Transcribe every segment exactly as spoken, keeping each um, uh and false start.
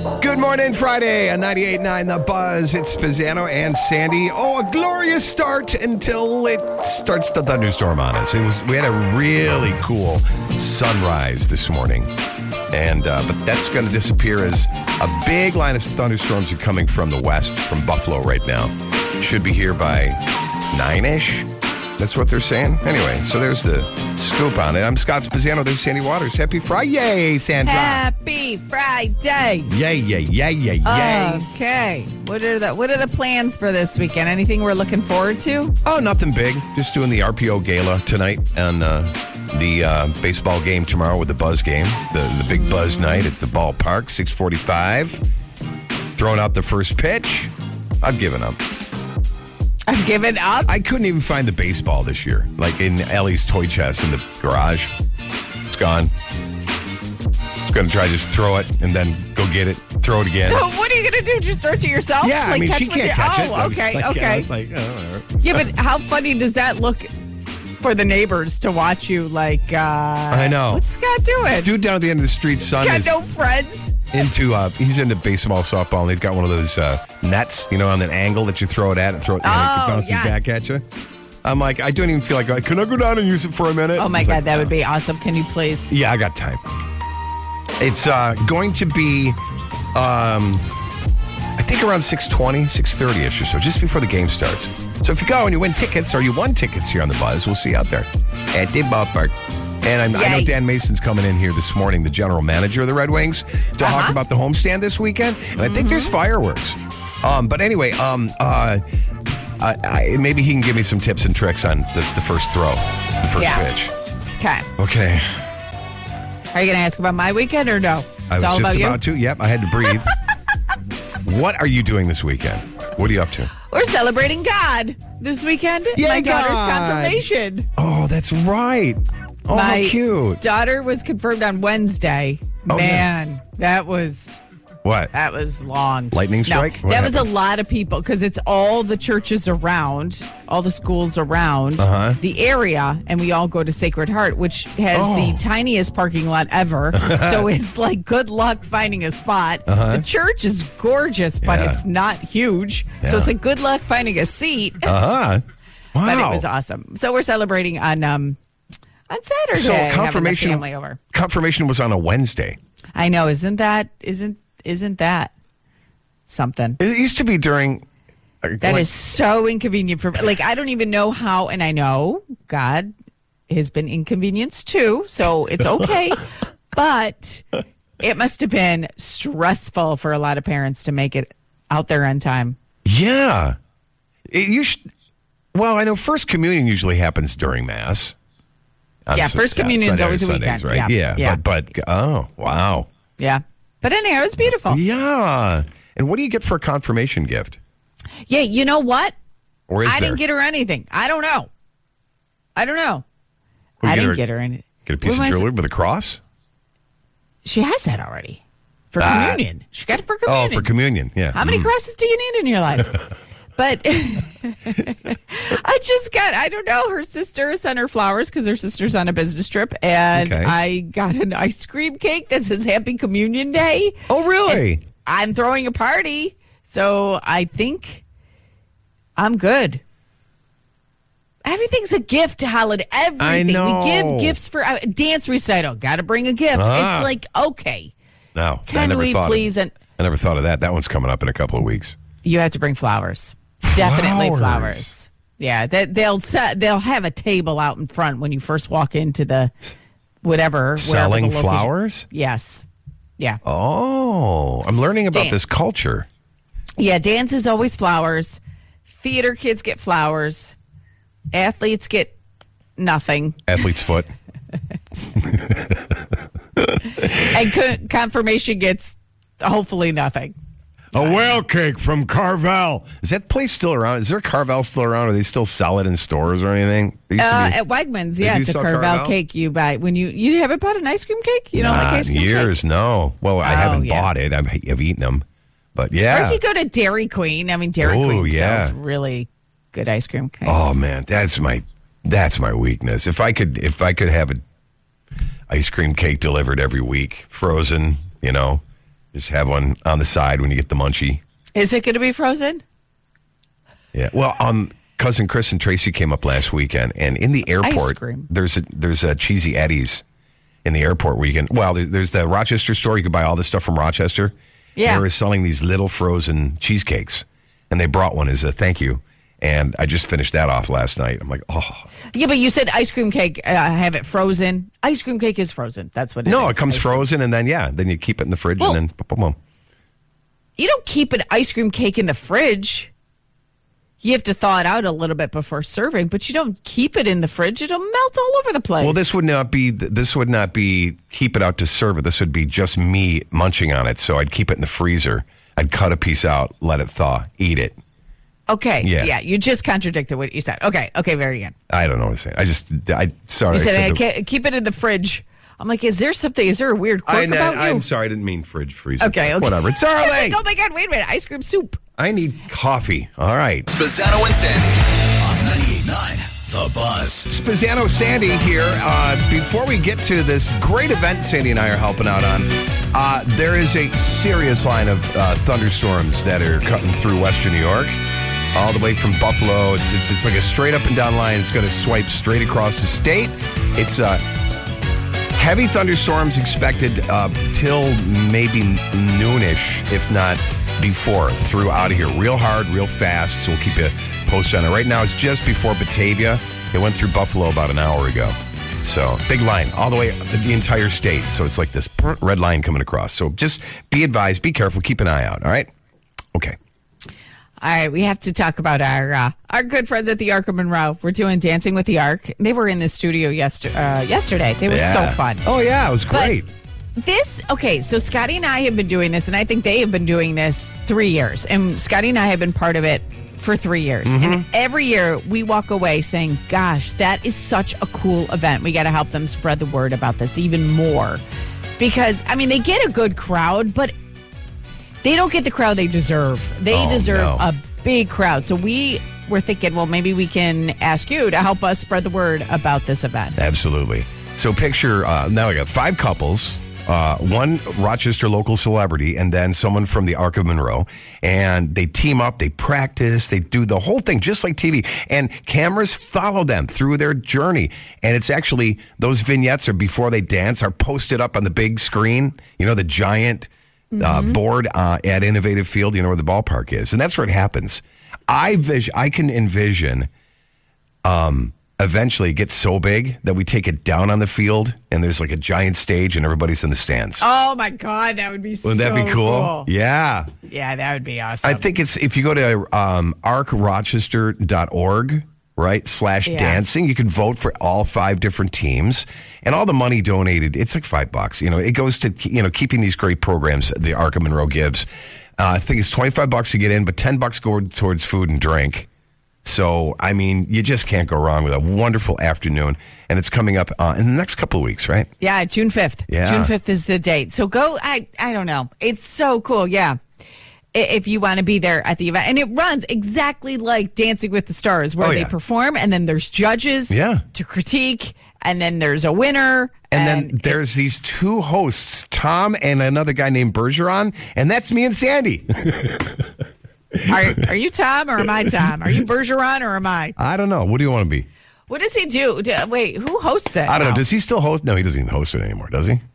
Good morning, Friday on ninety-eight point nine The Buzz. It's Pizzano and Sandy. Oh, a glorious start until it starts to thunderstorm on us. It was we had a really cool sunrise this morning, and uh, but that's going to disappear as a big line of thunderstorms are coming from the west, from Buffalo right now. Should be here by nine-ish. That's what they're saying. Anyway, so there's the scoop on it. I'm Scott Spizzano. There's Sandy Waters. Happy Friday, Sandra. Happy Friday. Yay, yay, yay, yay, yay. Okay. What are the What are the plans for this weekend? Anything we're looking forward to? Oh, nothing big. Just doing the R P O Gala tonight and uh, the uh, baseball game tomorrow with the Buzz game. The, the big Buzz night at the ballpark, six forty-five. Throwing out the first pitch. I've given up. I've given up? I couldn't even find the baseball this year. Like in Ellie's toy chest in the garage. It's gone. It's going to try to just throw it and then go get it. Throw it again. No, what are you going to do? Just throw it to yourself? Yeah, like I mean, catch she can't catch oh, it. I was okay, like, okay. Yeah, I was like, oh, whatever. Yeah, but how funny does that look for the neighbors to watch you? Like, uh, I know. What's Scott doing? Dude down at the end of the street, son, He's is got no friends. into, uh, he's into baseball, softball, and they've got one of those uh, nets, you know, on an angle that you throw it at and throw it, and Oh, it bounces yes. back at you. I'm like, I don't even feel like, can I go down and use it for a minute? Oh, my He's God, like, that "Oh." would be awesome. Can you please? Yeah, I got time. It's uh, going to be, um, I think around six twenty, six thirty-ish or so, just before the game starts. So if you go and you win tickets, or you won tickets here on The Buzz, we'll see you out there at the ballpark. And I'm, I know Yay. Dan Mason's coming in here this morning, the general manager of the Red Wings, to Uh-huh. talk about the homestand this weekend. And I think there's fireworks. Um, but anyway, um, uh, I, I, maybe he can give me some tips and tricks on the, the first throw, the first Yeah. pitch. Okay. Okay. Are you going to ask about my weekend or no? I It's was all just about you? about to. Yep, I had to breathe. What are you doing this weekend? What are you up to? We're celebrating God this weekend. Yay, my daughter's God. confirmation. Oh, that's right. Oh, My how cute. daughter was confirmed on Wednesday. Oh, yeah. Man, that was What? that was long. Lightning strike? No, What that was a happened? lot of people because it's all the churches around, all the schools around Uh-huh. the area, and we all go to Sacred Heart, which has Oh. the tiniest parking lot ever. So it's like good luck finding a spot. Uh-huh. The church is gorgeous, but Yeah. it's not huge. So Yeah. it's like good luck finding a seat. Uh-huh. Wow. But it was awesome. So we're celebrating on um on Saturday. So having the confirmation family over. confirmation was on a Wednesday. I know, isn't that isn't isn't that something? It used to be during That like, is so inconvenient for like I don't even know how, and I know God has been inconvenienced too, so it's okay. But it must have been stressful for a lot of parents to make it out there on time. Yeah. It, you should, well, I know First Communion usually happens during Mass. On Yeah, Su- First Sa- Communion's Sunday- always a Sundays, weekend. right? Yeah, Yeah. yeah. But, but, oh, wow. Yeah. But anyhow, it was beautiful. Yeah. And what do you get for a confirmation gift? Yeah, you know what? Or is I there? didn't get her anything. I don't know. I don't know. Well, I you didn't get get her anything. Get a piece What of am I jewelry with a cross? She has that already for Ah. communion. She got it for Oh, communion. for communion. Yeah. How many Mm. crosses do you need in your life? But I just got, I don't know, her sister sent her flowers because her sister's on a business trip. And Okay. I got an ice cream cake that says Happy Communion Day. Oh, really? I'm throwing a party. So I think I'm good. Everything's a gift to holiday. Everything. I know. We give gifts for uh, dance recital. Got to bring a gift. Ah. It's like, okay. No. I Can never we thought of- please? And I never thought of that. That one's coming up in a couple of weeks. you have to bring flowers. Definitely Flowers. flowers. Yeah, they, they'll set, they'll have a table out in front when you first walk into the whatever. wherever Selling the location- flowers? Yes. Yeah. Oh, I'm learning about Dan- this culture. Yeah, dance is always flowers. Theater kids get flowers. Athletes get nothing. Athlete's foot. And co- confirmation gets hopefully nothing. A whale cake from Carvel. Is that place still around? Is there Carvel still around? Or do they still sell it in stores or anything? They used to Uh, be- at Wegmans, They yeah, do it's a sell Carvel, Carvel? cake you buy. When you you haven't bought an ice cream cake? You don't like Not ice cream in years, cake? no. Well, I Oh, haven't yeah. bought it. I've, I've eaten them. But Or yeah. you go to Dairy Queen. I mean, Dairy Oh, Queen yeah. sells really good ice cream cakes. Oh man, that's my that's my weakness. If I could if I could have a ice cream cake delivered every week, frozen, you know, Just have one on the side when you get the munchie. Is it going to be frozen? Yeah. Well, um, cousin Chris and Tracy came up last weekend, and in the airport, there's a there's a Cheesy Eddie's in the airport where you can. Well, there, there's the Rochester store. You can buy all this stuff from Rochester. Yeah. They were selling these little frozen cheesecakes, and they brought one as a thank you. And I just finished that off last night. I'm like, oh. Yeah, but you said ice cream cake, uh, have it frozen. Ice cream cake is frozen. That's what it no, is. it comes ice frozen, cream. And then, yeah, then you keep it in the fridge, well, and then, boom, boom, boom. You don't keep an ice cream cake in the fridge. You have to thaw it out a little bit before serving, but you don't keep it in the fridge. It'll melt all over the place. Well, this would not be, this would not be keep it out to serve it. This would be just me munching on it. So I'd keep it in the freezer. I'd cut a piece out, let it thaw, eat it. Okay. Yeah. yeah. You just contradicted what you said. Okay. Okay. Very good. I don't know what I'm saying. I just, I, sorry. You said, I said I the, can't, keep it in the fridge. I'm like, is there something, is there a weird quirk I, about you? I'm sorry. I didn't mean fridge, freezer. Okay. okay. Whatever. It's all right. Like, oh my God. Wait a minute. Ice cream soup. I need coffee. All right. Spezzano and Sandy on ninety-eight point nine The Buzz. Spezzano Sandy here. Uh, before we get to this great event Sandy and I are helping out on, uh, there is a serious line of uh, thunderstorms that are cutting through western New York. All the way from Buffalo. It's, it's it's like a straight up and down line. It's going to swipe straight across the state. It's uh, heavy thunderstorms expected uh, till maybe noonish, if not before, through out of here. Real hard, real fast. So we'll keep you posted on it. Right now, it's just before Batavia. It went through Buffalo about an hour ago. So big line all the way the entire state. So it's like this red line coming across. So just be advised, be careful, keep an eye out. All right? Okay. All right, we have to talk about our uh, our good friends at the Ark of Monroe. We're doing Dancing with the Ark. They were in the studio yester- uh, yesterday. They were yeah. so fun. Oh, yeah, it was great. But this, okay, so Scotty and I have been doing this, and I think they have been doing this three years. And Scotty and I have been part of it for three years. Mm-hmm. And every year we walk away saying, gosh, that is such a cool event. We got to help them spread the word about this even more. Because, I mean, they get a good crowd, but they don't get the crowd they deserve. They oh, deserve no. a big crowd. So we were thinking, well, maybe we can ask you to help us spread the word about this event. Absolutely. So picture, uh, now we got five couples, uh, one Rochester local celebrity, and then someone from the Ark of Monroe. And they team up, they practice, they do the whole thing just like T V. And cameras follow them through their journey. And it's actually, those vignettes are before they dance are posted up on the big screen, you know, the giant Uh, mm-hmm. board uh, at Innovative Field, you know where the ballpark is, and that's where it happens. I vis- I can envision um, eventually it gets so big that we take it down on the field, and there's like a giant stage, and everybody's in the stands. Oh my God, that would be so Wouldn't that be cool? cool? Yeah, yeah, that would be awesome. I think it's if you go to um, ark rochester dot org. Right, slash yeah. dancing. You can vote for all five different teams, and all the money donated. It's like five bucks. You know, it goes to you know keeping these great programs the Ark of Monroe gives. Uh, I think it's twenty five bucks to get in, but ten bucks go towards food and drink. So I mean, you just can't go wrong with a wonderful afternoon, and it's coming up uh, in the next couple of weeks, right? Yeah, June fifth. Yeah, June fifth is the date. So go. I I don't know. It's so cool. Yeah. If you want to be there at the event. And it runs exactly like Dancing with the Stars, where oh, they yeah. perform, and then there's judges yeah. to critique, and then there's a winner. And, and then there's it, these two hosts, Tom and another guy named Bergeron, and that's me and Sandy. are, are you Tom or am I Tom? Are you Bergeron or am I? I don't know. What do you want to be? What does he do? do wait, who hosts it? I don't now? know. Does he still host? No, he doesn't even host it anymore, does he?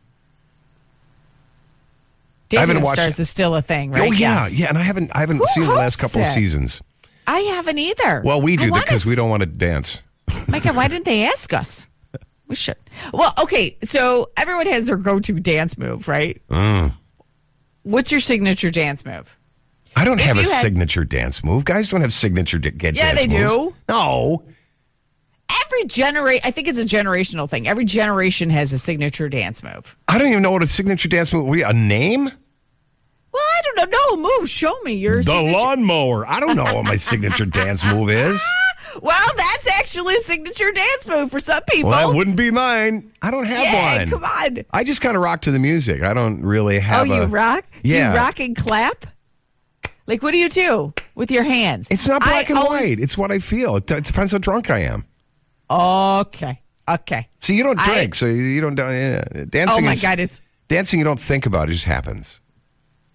Dancing with Stars is still a thing, right? Oh yeah, yes. yeah. And I haven't, I haven't Who seen the last couple it? of seasons. I haven't either. Well, we do that because we don't want to dance. My God, why didn't they ask us? We should. Well, okay. So everyone has their go-to dance move, right? Mm. What's your signature dance move? I don't if have a had, signature dance move. Guys don't have signature d- get yeah, dance moves. Yeah, they do. No. Every generation, I think it's a generational thing. Every generation has a signature dance move. I don't even know what a signature dance move. A name? Well, I don't know. No, move. Show me your the signature. lawnmower. I don't know what my signature dance move is. Well, that's actually a signature dance move for some people. Well, that wouldn't be mine. I don't have yeah, one. Come on. I just kind of rock to the music. I don't really have. Oh, you a, rock? Yeah. Do you rock and clap? Like, what do you do with your hands? It's not black I and always... white. It's what I feel. It, it depends how drunk I am. Okay. Okay. See, you don't drink, I... so you don't. Uh, dancing. Oh my is, God! It's dancing. You don't think about it; it just happens.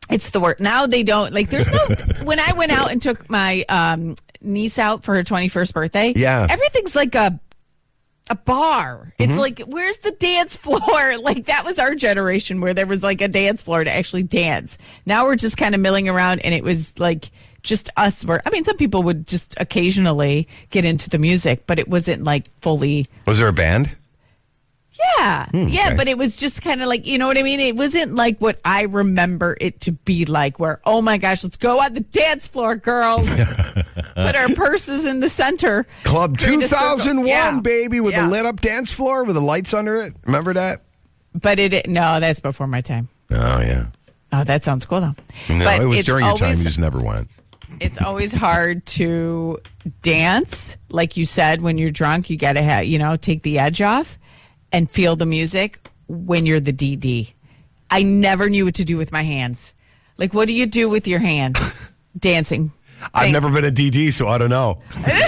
It's the worst. Now they don't like. There's no. When I went out and took my um, niece out for her twenty-first birthday, Yeah. everything's like a a bar. It's Mm-hmm. like, where's the dance floor? Like that was our generation where there was like a dance floor to actually dance. Now we're just kind of milling around, and it was like just us. Were I mean, some people would just occasionally get into the music, but it wasn't like fully. Was there a band? Yeah. Yeah. okay. But it was just kind of like, you know what I mean? It wasn't like what I remember it to be like, where, oh my gosh, let's go on the dance floor, girls. Put our purses in the center. Club Create two a circle. thousand one, Yeah. baby, with Yeah. a lit up dance floor with the lights under it. Remember that? But it, no, that's before my time. Oh, yeah. Oh, that sounds cool though. No, But it was it's during your time. always- You just never went. It's always hard to dance. Like you said, when you're drunk, you got to have, you know, take the edge off and feel the music when you're the D D. I never knew what to do with my hands. Like, what do you do with your hands dancing? I've Think- never been a D D, so I don't know.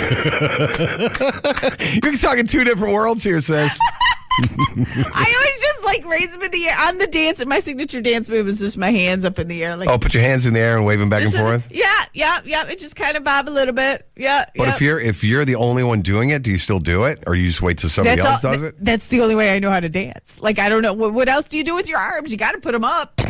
You're talking two different worlds here, sis. I always just like raise them in the air on the dance. My signature dance move is just my hands up in the air. Like, Oh, put your hands in the air and wave them back and just forth. Yeah, yeah, yeah. It just kind of bob a little bit. Yeah. But yeah. if you're if you're the only one doing it, do you still do it, or you just wait till somebody That's else all- does th- it? That's the only way I know how to dance. Like, I don't know. What, what else do you do with your arms? You got to put them up.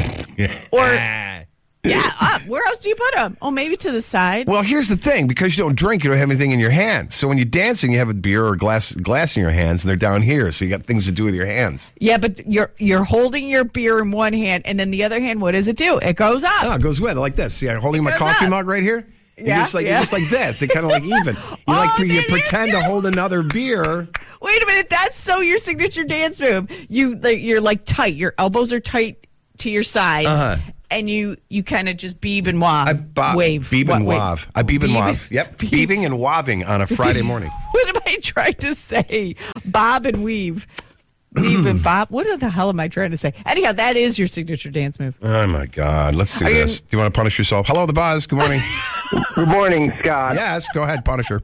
Or, yeah, up. Where else do you put them? Oh, maybe to the side. Well, here's the thing: because you don't drink, you don't have anything in your hands. So when you're dancing, you have a beer or a glass glass in your hands, and they're down here. So you got things to do with your hands. Yeah, but you're you're holding your beer in one hand, and then the other hand, what does it do? It goes up. Oh, it goes with like this. See, I'm holding my goes coffee up. mug right here. You Yeah, just like yeah. you just like this. It kind of like even. You like Oh, you did you pretend to do? hold another beer. Wait a minute, that's so your signature dance move. You like, you're like tight. Your elbows are tight to your sides, Uh-huh. and you you kind of just beeb and wav, I bob, wave, beeb and Wa- wait. wav. I beeb and Beeb- wav. Yep, beeb- beebing and waving on a Friday morning. What am I trying to say? Bob and weave. Weave and bob. What the hell am I trying to say? Anyhow, that is your signature dance move. Oh my God! Let's do Are you- this. Do you want to punish yourself? Hello, the buzz. Good morning. Good morning, Scott. Yes, go ahead, Punisher.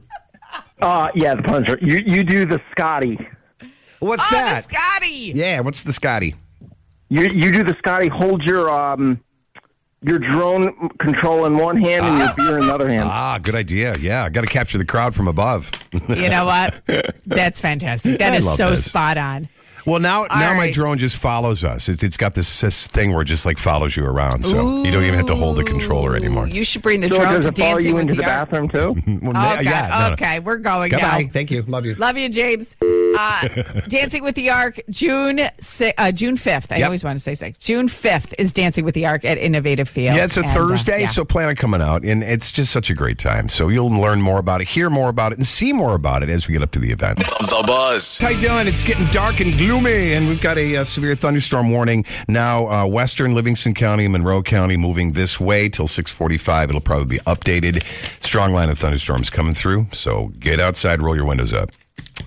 Uh, yeah, the Punisher. You you do the Scotty. What's Oh, that? the Scotty. Yeah, what's the Scotty? You you do the Scotty. Hold your um your drone control in one hand and your beer in the other hand. Ah, good idea. Yeah, I got to capture the crowd from above. You know what? That's fantastic. That I is love so this. spot on. Well, now now my right. drone just follows us. It's it's got this, this thing where it just like follows you around, so you don't even have to hold the controller anymore. You should bring the So drone does to it follow dancing you with into the, the Ark. bathroom too? Well, Oh, yeah, God. no, no. Okay, we're going Goodbye. now. Thank you. Love you. Love you, James. Uh, Dancing with the Ark, June si- uh, June fifth. I Yep. always want to say six. June fifth is Dancing with the Ark at Innovative Field. Yeah, it's a And, uh, Thursday, yeah. so plan on coming out, and it's just such a great time. So you'll learn more about it, hear more about it, and see more about it as we get up to the event. The Buzz. How you doing? It's getting dark and gloomy, and we've got a, uh severe thunderstorm warning now. Uh, Western Livingston County, Monroe County, moving this way till six forty-five. It'll probably be updated. Strong line of thunderstorms coming through, so get outside, roll your windows up.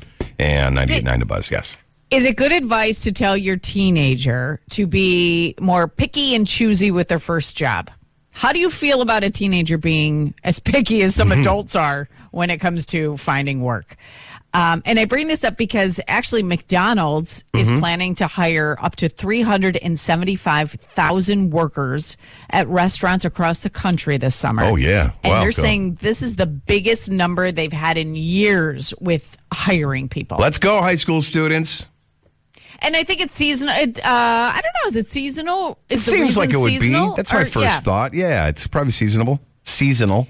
And ninety-eight point nine The Buzz, yes. Is it good advice to tell your teenager to be more picky and choosy with their first job? How do you feel about a teenager being as picky as some adults are when it comes to finding work? Um, and I bring this up because actually McDonald's is planning to hire up to three hundred seventy-five thousand workers at restaurants across the country this summer. Oh, yeah. And Wow, they're cool. saying this is the biggest number they've had in years with hiring people. Let's go, high school students. And I think it's seasonal. It, uh, I don't know. Is it seasonal? Is the Seems like reason it would seasonal? be. That's my Or- first yeah. thought. Yeah, it's probably seasonable. Seasonal.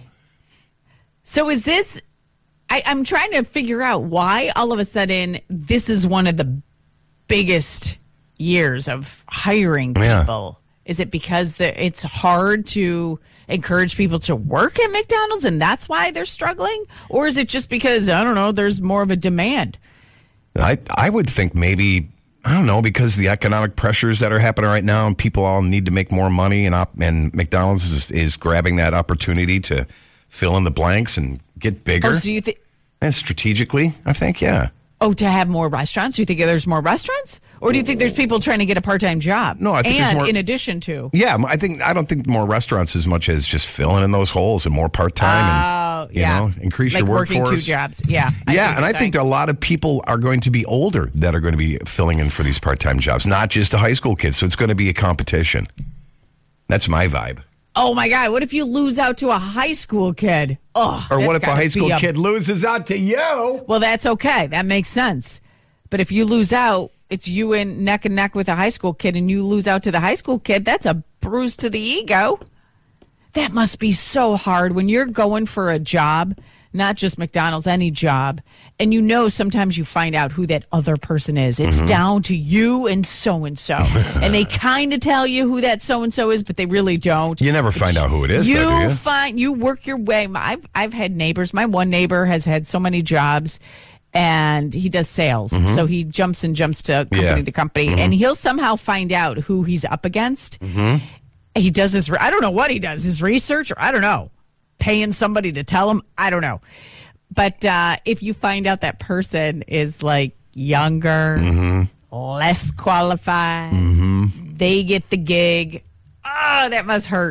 So is this? I, I'm trying to figure out why all of a sudden this is one of the biggest years of hiring Yeah. people. Is it because the, it's hard to encourage people to work at McDonald's and that's why they're struggling? Or is it just because, I don't know, there's more of a demand? I I would think maybe, I don't know, because the economic pressures that are happening right now, and people all need to make more money, and op, and McDonald's is, is grabbing that opportunity to fill in the blanks and get bigger. Or do you think, And strategically, I think, yeah. oh, to have more restaurants? Do you think there's more restaurants? Or do you think there's people trying to get a part-time job? No, I think there's and more- in addition to. Yeah, I think I don't think more restaurants as much as just filling in those holes and more part time Oh, and you yeah. know increase like your working workforce. two jobs. Yeah. I see yeah, what and you're I think saying. a lot of people are going to be older that are going to be filling in for these part time jobs, not just the high school kids. So it's going to be a competition. That's my vibe. Oh my God! What if you lose out to a high school kid? Oh, Or what if a gotta high school be a- kid loses out to you? Well, that's okay. That makes sense. But if you lose out, it's you in neck and neck with a high school kid, and you lose out to the high school kid. That's a bruise to the ego. That must be so hard when you're going for a job, not just McDonald's, any job, and you know sometimes you find out who that other person is. It's Mm-hmm. down to you and so-and-so. And they kind of tell you who that so-and-so is, but they really don't. You never find out who it is, You though, do you? find, you work your way. My- I've, I've had neighbors. My one neighbor has had so many jobs, and he does sales. So he jumps and jumps to company Mm-hmm. Yeah. to company, and he'll somehow find out who he's up against. He does his, I don't know what he does, his research, or I don't know, paying somebody to tell him. I don't know. But uh, if you find out that person is like younger, Mm-hmm. less qualified, they get the gig. Oh, that must hurt.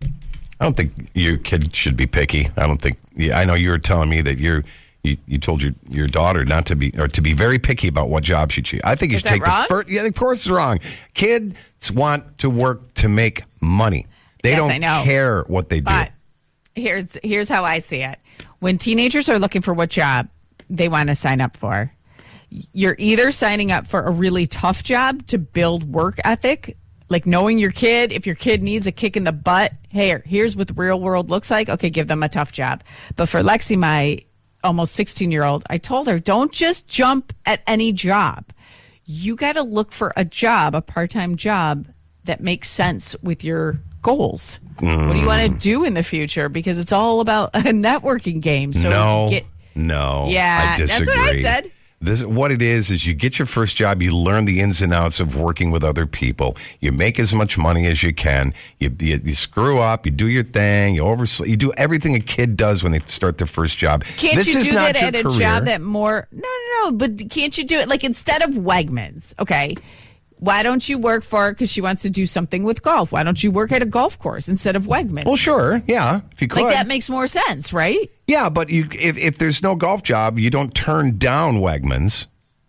I don't think your kid should be picky. I don't think. Yeah, I know you were telling me that you're. You, you told your, your daughter not to be, or to be very picky about what job she chooses. I think you Is should that take wrong? the first. Yeah, of course it's wrong. Kids want to work to make money. They Yes, don't I know. care what they do. But here's here's how I see it. When teenagers are looking for what job they want to sign up for, you're either signing up for a really tough job to build work ethic, like knowing your kid. If your kid needs a kick in the butt, hey, here's what the real world looks like. Okay, give them a tough job. But for Lexi, my almost sixteen year old, I told her, don't just jump at any job. You got to look for a job, a part-time job that makes sense with your goals. What do you want to do in the future? Because it's all about a networking game. So no, you get, no. Yeah, I disagree. that's what I said. This what it is is you get your first job, you learn the ins and outs of working with other people. You make as much money as you can. You you, you screw up, you do your thing, you oversleep, you do everything a kid does when they start their first job. Can't this you is do not that your at a career. job that more? No, no, no. But can't you do it like instead of Wegmans? Okay. Why don't you work for her because she wants to do something with golf? Why don't you work at a golf course instead of Wegmans? Well, sure, yeah, if you could. like that makes more sense, right? Yeah, but you if if there's no golf job, you don't turn down Wegmans.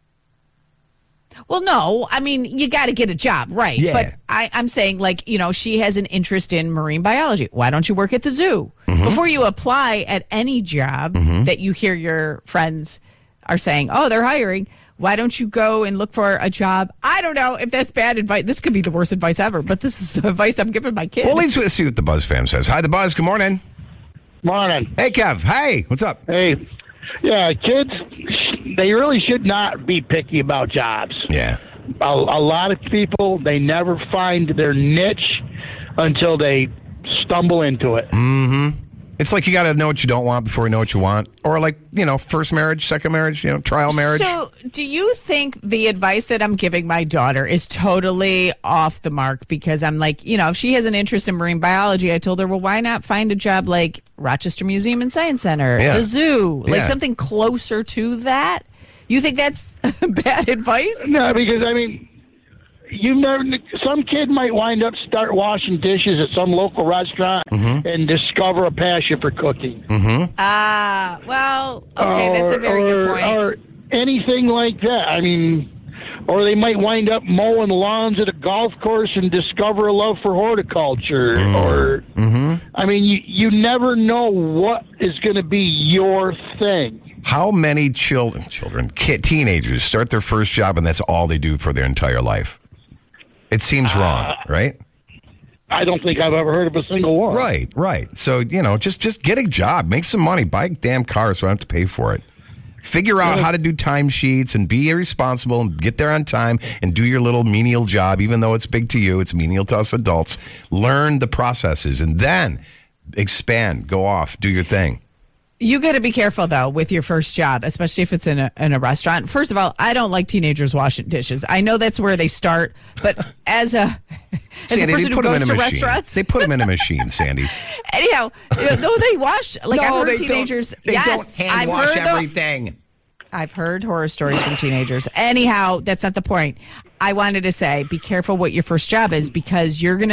Well, no, I mean, you got to get a job, right? Yeah. But I, I'm saying, like, you know, she has an interest in marine biology. Why don't you work at the zoo? Mm-hmm. Before you apply at any job that you hear your friends are saying, oh, they're hiring, why don't you go and look for a job? I don't know if that's bad advice. This could be the worst advice ever, but this is the advice I'm giving my kids. Well, at least we'll see what the Buzz fam says. Hi, the Buzz. Good morning. Morning. Hey, Kev. Hey, what's up? Hey, yeah, kids, they really should not be picky about jobs. Yeah. A, a lot of people, they never find their niche until they stumble into it. It's like you got to know what you don't want before you know what you want. Or like, you know, first marriage, second marriage, you know, trial marriage. So, do you think the advice that I'm giving my daughter is totally off the mark? Because I'm like, you know, if she has an interest in marine biology, I told her, well, why not find a job like Rochester Museum and Science Center, Yeah. the zoo, like Yeah. something closer to that? You think that's bad advice? No, because, I mean, you never. Some kid might wind up start washing dishes at some local restaurant and discover a passion for cooking. Ah, well, okay, that's a very or, good point. Or anything like that. I mean, or they might wind up mowing lawns at a golf course and discover a love for horticulture. Or, I mean, you you never know what is going to be your thing. How many children, children, kid, teenagers start their first job and that's all they do for their entire life? It seems wrong, right? I don't think I've ever heard of a single one. Right, right. So, you know, just just get a job, make some money, buy a damn car so I don't have to pay for it. Figure out how to do timesheets and be responsible and get there on time and do your little menial job, even though it's big to you, it's menial to us adults. Learn the processes and then expand, go off, do your thing. You got to be careful, though, with your first job, especially if it's in a, in a restaurant. First of all, I don't like teenagers washing dishes. I know that's where they start, but as a as Sandy, a they person who put them goes in to a machine. restaurants, They put them in a machine, Sandy. anyhow, you know, no, they wash. Like I've No, heard they teenagers. Don't, they yes, don't hand I've wash heard the- everything. I've heard horror stories from teenagers. Anyhow, that's not the point. I wanted to say, be careful what your first job is because you're going to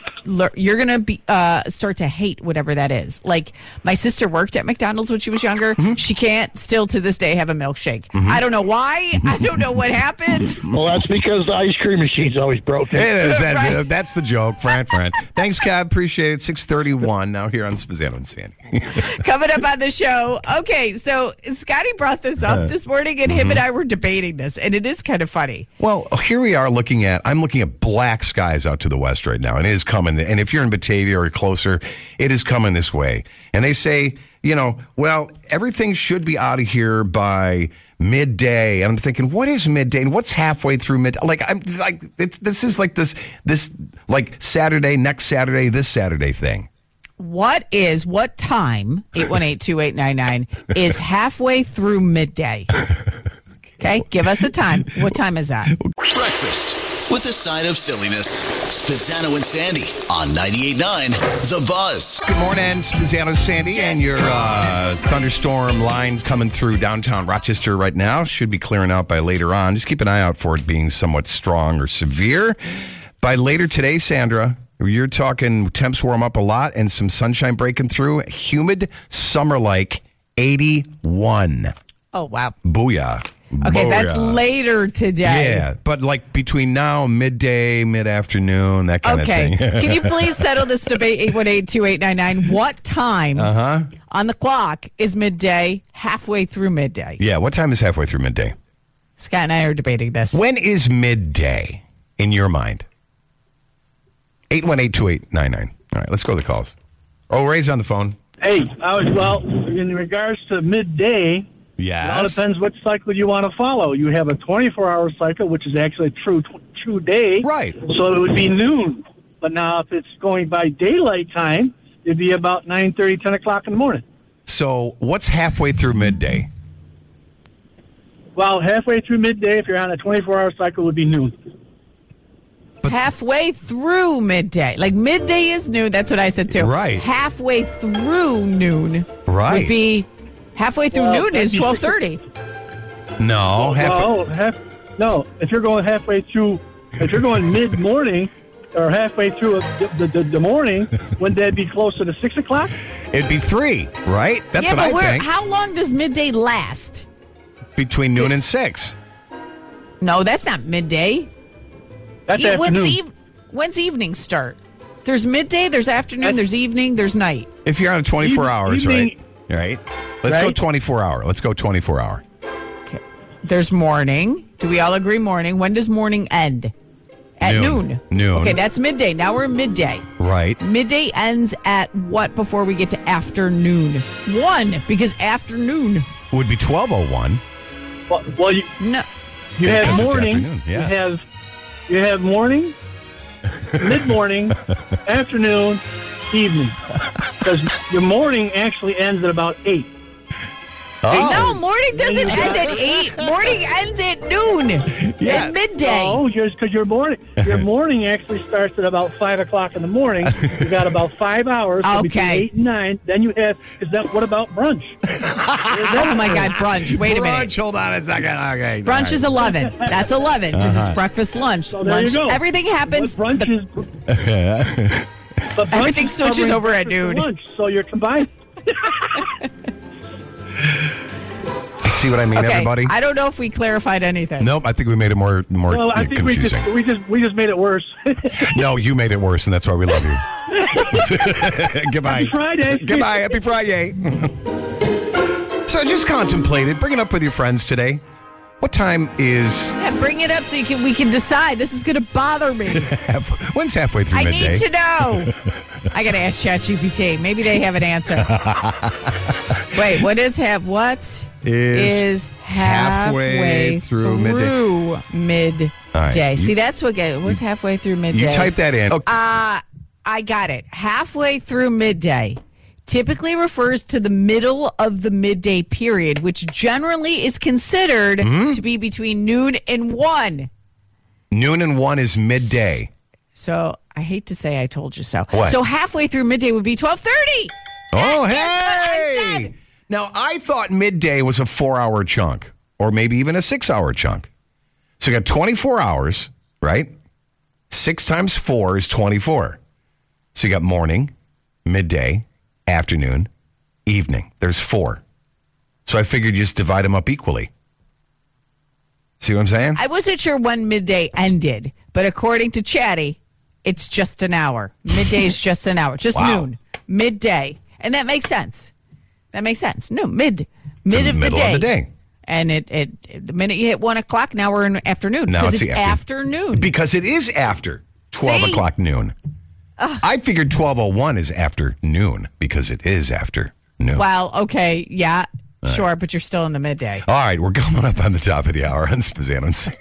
lear- you're gonna be uh, start to hate whatever that is. Like my sister worked at McDonald's when she was younger. Mm-hmm. She can't still to this day have a milkshake. I don't know why. I don't know what happened. Well, that's because the ice cream machine's always broken. It is. That's, Right. uh, that's the joke. Fran, Fran. Thanks, Kev. Appreciate it. six thirty-one now here on Spazzano and Sandy. Coming up on the show. Okay, so Scotty brought this up this morning, and him and I were debating this, and it is kind of funny. Well, here we are looking at, I'm looking at black skies out to the west right now, and it is coming. And if you're in Batavia or closer, it is coming this way. And they say, you know, well, everything should be out of here by midday. And I'm thinking, what is midday? And what's halfway through mid? Like, I'm like, it's, this is like this, this, like Saturday, next Saturday, this Saturday thing. What is, what time, eight one eight, two eight nine nine, is halfway through midday? Okay, give us a time. What time is that? Breakfast with a side of silliness. Spazzano and Sandy on ninety-eight point nine The Buzz. Good morning, Spazzano Sandy, and your uh, thunderstorm lines coming through downtown Rochester right now. Should be clearing out by later on. Just keep an eye out for it being somewhat strong or severe. By later today, Sandra, you're talking temps warm up a lot and some sunshine breaking through. Humid, summer-like, eighty-one. Oh, wow. Booyah. Okay, that's Booyah. later today. Yeah, but like between now, midday, mid-afternoon, that kind Okay. of thing. Can you please settle this debate, eight one eight, two eight nine nine? What time Uh-huh. on the clock is midday, halfway through midday? Yeah, what time is halfway through midday? Scott and I are debating this. When is midday in your mind? eight one eight, two eight nine nine. All right, let's go to the calls. Oh, Ray's on the phone. Hey, I was, well, in regards to midday, it all Yes. depends what cycle you want to follow. You have a twenty-four hour cycle, which is actually a true true day. Right. So it would be noon. But now if it's going by daylight time, it'd be about nine thirty, ten o'clock in the morning. So what's halfway through midday? Well, halfway through midday, if you're on a twenty-four hour cycle, would be noon. Halfway through midday. Like midday is noon. That's what I said too. Right. Halfway through noon Right. would be halfway through Well, noon is that'd be- twelve thirty. No, halfway. Well, half, no, if you're going halfway through, if you're going mid morning or halfway through the, the, the morning, wouldn't that be closer to six o'clock? It'd be three, right? That's yeah, what but I where, think. how long does midday last? Between noon and six. No, that's not midday. That's Yeah, when's, afternoon. eve- when's evening start? There's midday, there's afternoon, there's evening, there's night. If you're on a twenty-four Even- hours, evening- right? Right. Let's go Right. twenty-four hour. Let's go twenty-four hour. Okay. There's morning. Do we all agree morning? When does morning end? At Noon. noon. Noon. Okay, that's midday. Now we're in midday. Right. Midday ends at what before we get to afternoon? One, because afternoon. Would be twelve oh one. Well, well you, No. you Because have it's morning. afternoon, yeah. You have you have morning, mid morning, afternoon, evening. Because your morning actually ends at about eight. Oh. No, morning doesn't Then you end got- at eight. Morning ends at noon. Yeah. At midday. Oh, yours because your morning your morning actually starts at about five o'clock in the morning. You got about five hours. So between Okay. eight and nine. Then you have. Is that what about brunch? Oh my God, brunch. Wait a minute. Brunch, hold on a second. Okay. Brunch is eleven. That's eleven because Uh-huh. it's breakfast, lunch, So there lunch. you go. Everything happens. But brunch the- is. But brunch Everything is switches covering over at breakfast and noon. Lunch, so you're combined. See what I mean, okay, everybody? I don't know if we clarified anything. Nope, I think we made it more more Well, I uh, think we confusing. just we just we just made it worse. No, you made it worse, and that's why we love you. Goodbye. Happy Friday. Goodbye. Happy Friday. So just contemplate it. Bring it up with your friends today. What time is Yeah, bring it up so you can we can decide. This is going to bother me. half, when's halfway through I midday? need to know. I got to ask ChatGPT. Maybe they have an answer. Wait, what is have what Is halfway, halfway through midday. through midday. All right, you- See, that's what get what's halfway through midday. You type that in. Okay. Uh, I got it. Halfway through midday typically refers to the middle of the midday period, which generally is considered Hmm? to be between noon and one. Noon and one is midday. So I hate to say I told you so. What? So halfway through midday would be twelve thirty. Oh, Guess what I hey! said? Now, I thought midday was a four-hour chunk, or maybe even a six-hour chunk. So you got twenty-four hours, right? Six times four is twenty-four. So you got morning, midday, afternoon, evening. There's four. So I figured you just divide them up equally. See what I'm saying? I wasn't sure when midday ended, but according to Chatty, it's just an hour. Midday is just an hour, just Wow. noon, midday, and that makes sense. That makes sense. No, mid, mid the of the middle day. of the day. And it, it, it the minute you hit one o'clock, now we're in afternoon Now because it's it's, the after- afternoon. Because it is after twelve See? o'clock noon. I figured twelve oh one is after noon because it is after noon. Well, okay, yeah, sure, but you're still in the midday. All right, we're coming up on the top of the hour on Spazzano and Sandy.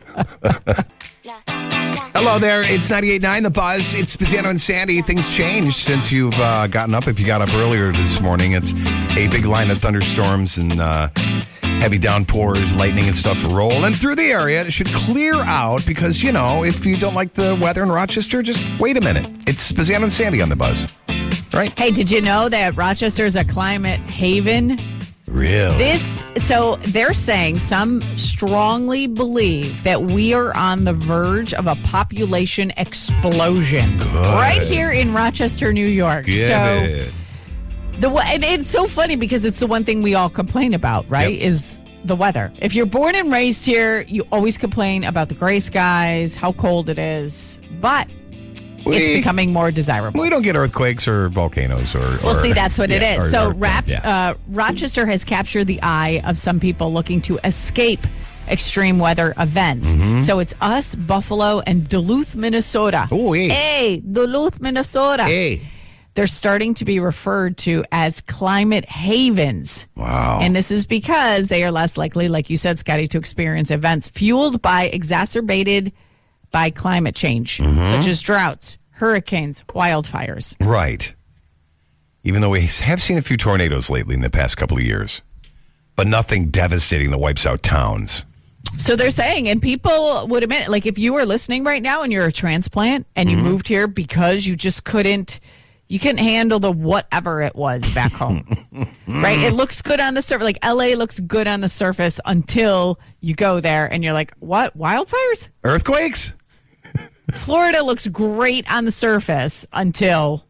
Hello there, it's ninety-eight point nine The Buzz. It's Spazzano and Sandy. Things changed since you've uh, gotten up. If you got up earlier this morning, it's a big line of thunderstorms and uh, heavy downpours, lightning and stuff rolling through the area. It should clear out because, you know, if you don't like the weather in Rochester, just wait a minute. It's Spazzano and Sandy on The Buzz. Right? Hey, did you know that Rochester is a climate haven? Really? This, so they're saying some strongly believe that we are on the verge of a population explosion right here in Rochester, New York. Get so it. the wa- and it's so funny because it's the one thing we all complain about, right? Yep. Is the weather. If you're born and raised here, you always complain about the gray skies, how cold it is, but We- it's becoming more desirable. We don't get earthquakes or volcanoes or. Well, or- see, that's what yeah, it is. or- so, or- Rap, yeah. uh, Rochester has captured the eye of some people looking to escape extreme weather events. Mm-hmm. So it's us, Buffalo, and Duluth, Minnesota. Oh, hey. Hey, Duluth, Minnesota. Hey. They're starting to be referred to as climate havens. Wow. And this is because they are less likely, like you said, Scotty, to experience events fueled by exacerbated by climate change, Mm-hmm. such as droughts, hurricanes, wildfires. Right. Even though we have seen a few tornadoes lately in the past couple of years, but nothing devastating that wipes out towns. So they're saying, and people would admit, like if you were listening right now and you're a transplant and you Mm-hmm. moved here because you just couldn't, you couldn't handle the whatever it was back home, right? It looks good on the surface. Like L A looks good on the surface until you go there and you're like, what? Wildfires? Earthquakes? Florida looks great on the surface until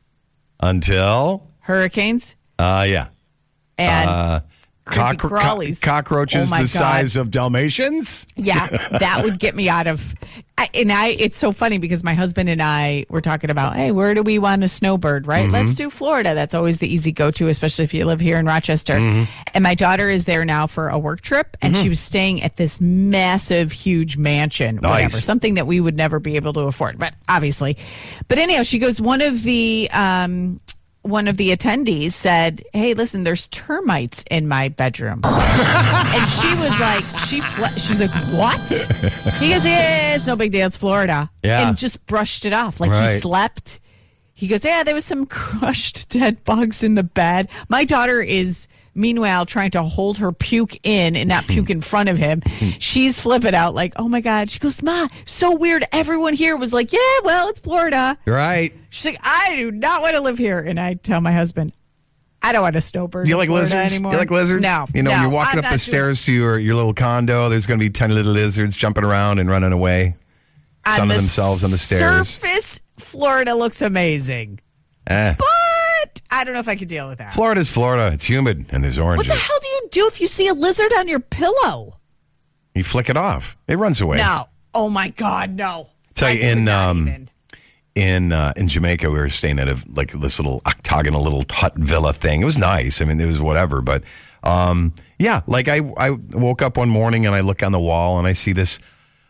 Until, hurricanes uh, yeah. and Uh, creepy cockro- crawlies. cockroaches Oh my the God. size of Dalmatians? Yeah, that would get me out of. I, and I, it's so funny because my husband and I were talking about, hey, where do we want a snowbird? Right? Mm-hmm. Let's do Florida. That's always the easy go to, especially if you live here in Rochester. Mm-hmm. And my daughter is there now for a work trip, and she was staying at this massive, huge mansion, whatever, Nice. something that we would never be able to afford. But obviously, but anyhow, she goes. One of the. Um, one of the attendees said, hey, listen, there's termites in my bedroom. And she was like, she fle- she was like, what? He goes, yeah, it's no big deal. It's Florida. Yeah. And just brushed it off. Like Right. he slept. He goes, yeah, there was some crushed dead bugs in the bed. My daughter is, meanwhile, trying to hold her puke in and not puke in front of him. She's flipping out like, oh my God. She goes, Ma, so weird. Everyone here was like, yeah, well, it's Florida. Right. She's like, I do not want to live here. And I tell my husband, I don't want a snowbird. Do you in like Florida lizards? anymore. Do you like lizards? No. You know, no, you're walking I'm up the not doing stairs to your, your little condo, there's going to be ten little lizards jumping around and running away. On Sunning the themselves on the stairs. Surface, Florida looks amazing. Eh. But I don't know if I could deal with that. Florida's Florida. It's humid and there's What oranges. the hell do you do if you see a lizard on your pillow? You flick it off. It runs away. No. Oh my God, no. Tell you I could in not um even. in uh, in Jamaica, we were staying at a like this little octagonal little hut villa thing. It was nice. I mean, it was whatever, but um, yeah, like I I woke up one morning and I look on the wall and I see this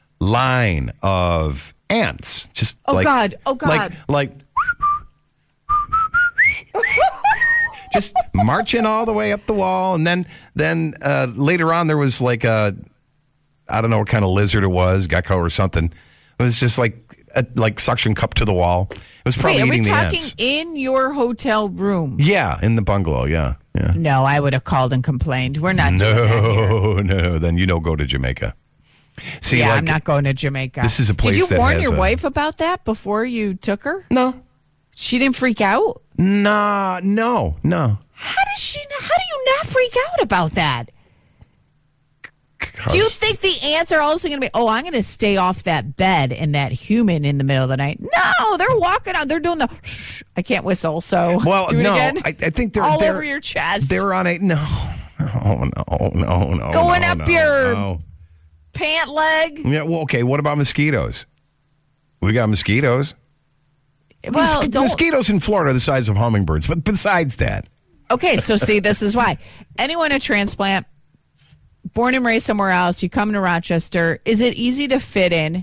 line of ants. Just Oh, like, God. Oh, God. like like. Just marching all the way up the wall, and then then uh, later on there was like a I don't know what kind of lizard it was, gecko or something. It was just like a, like suction cup to the wall. It was probably Wait, are we eating the talking ants. in your hotel room? Yeah, in the bungalow. Yeah, yeah. No, I would have called and complained. We're not doing that here. No, no. Then you don't go to Jamaica. See, Yeah, like, I'm not going to Jamaica. This is a place Did you that warn has your a- wife about that before you took her? No, She didn't freak out? nah, no, no. How does she? How do you not freak out about that? Do you think the ants are also going to be, oh, I'm going to stay off that bed and that human in the middle of the night? No, they're walking out. They're doing the, shh, I can't whistle, so Well, do it no, again. I, I think they're all they're, over your chest. They're on a no, no, no, no, no. Going no, up no, your no. pant leg. Yeah. Well, okay. What about mosquitoes? We got mosquitoes. Well, Mos- don't. mosquitoes in Florida are the size of hummingbirds. But besides that, Okay, so see, this is why. Anyone a transplant, born and raised somewhere else, you come to Rochester, is it easy to fit in?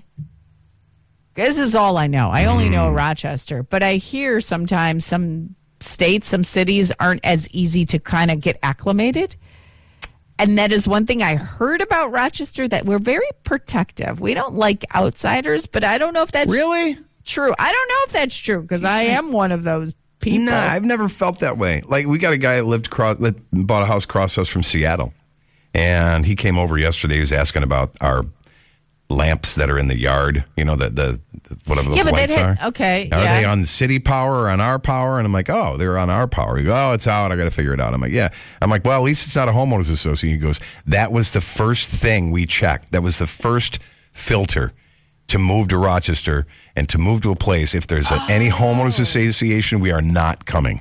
This is all I know. I only know Rochester, but I hear sometimes some states, some cities aren't as easy to kind of get acclimated. And that is one thing I heard about Rochester, that we're very protective. We don't like outsiders, but I don't know if that's really true. I don't know if that's true because I am one of those people. Nah, I've never felt that way. Like, we got a guy that lived across, that bought a house across us from Seattle, and he came over yesterday. He was asking about our lamps that are in the yard. You know, the, the, the whatever those Yeah, but lights that are. hit- okay, Are yeah. they on city power or on our power? And I'm like, oh, they're on our power. He goes, oh, it's out. I got to figure it out. I'm like, yeah. I'm like, well, at least it's not a homeowners association. He goes, that was the first thing we checked. That was the first filter to move to Rochester and to move to a place. If there's a, any homeowners association, we are not coming.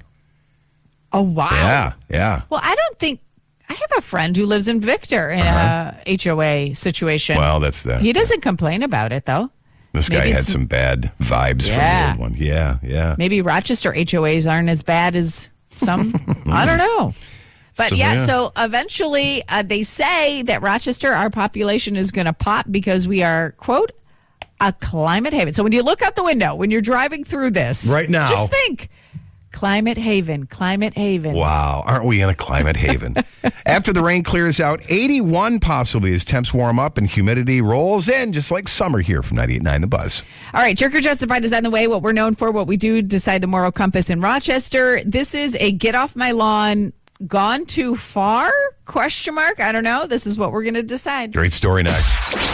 Oh, wow. Yeah, yeah. Well, I don't think I have a friend who lives in Victor in a H O A situation. Well, that's that. He doesn't complain about it though. This guy maybe had it's- some bad vibes Yeah. from the old one. Yeah, yeah. Maybe Rochester H O As aren't as bad as some. I don't know. But So, yeah, yeah. so eventually uh, they say that Rochester, our population is going to pop because we are, quote, a climate haven. So when you look out the window, when you're driving through this, Right now. just think climate haven, climate haven. Wow, aren't we in a climate haven? After the rain clears out, eighty-one possibly as temps warm up and humidity rolls in, just like summer here from ninety-eight point nine The Buzz. All right, Jerk or Justified is on the way. What we're known for, what we do, decide the moral compass in Rochester. This is a get off my lawn, gone too far? Question mark. I don't know. This is what we're going to decide. Great story next.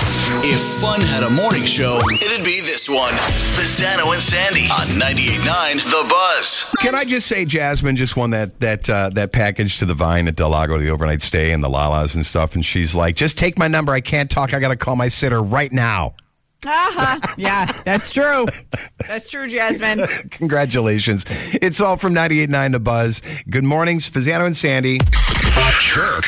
If fun had a morning show, it'd be this one. Spezzano and Sandy on ninety-eight point nine The Buzz. Can I just say, Jasmine just won that that uh, that package to the Vine at Del Lago, the overnight stay and the Lalas and stuff, and she's like, just take my number. I can't talk. I got to call my sitter right now. Uh-huh. Yeah, that's true. That's true, Jasmine. Congratulations. It's all from ninety-eight point nine The Buzz. Good morning, Spezzano and Sandy. Jerk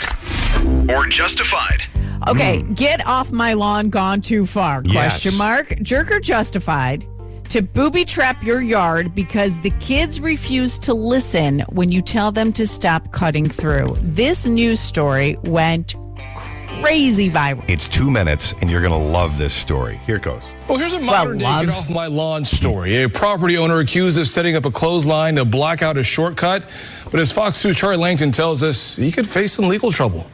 or Justified. Okay, get off my lawn, gone too far? Yes. Question mark. Jerk or Justified to booby trap your yard because the kids refuse to listen when you tell them to stop cutting through. This news story went crazy viral. It's two minutes, and you're going to love this story. Here it goes. Well, here's a modern day love. get off my lawn story. A property owner accused of setting up a clothesline to block out a shortcut. But as Fox two's Charlie Langton tells us, he could face some legal trouble.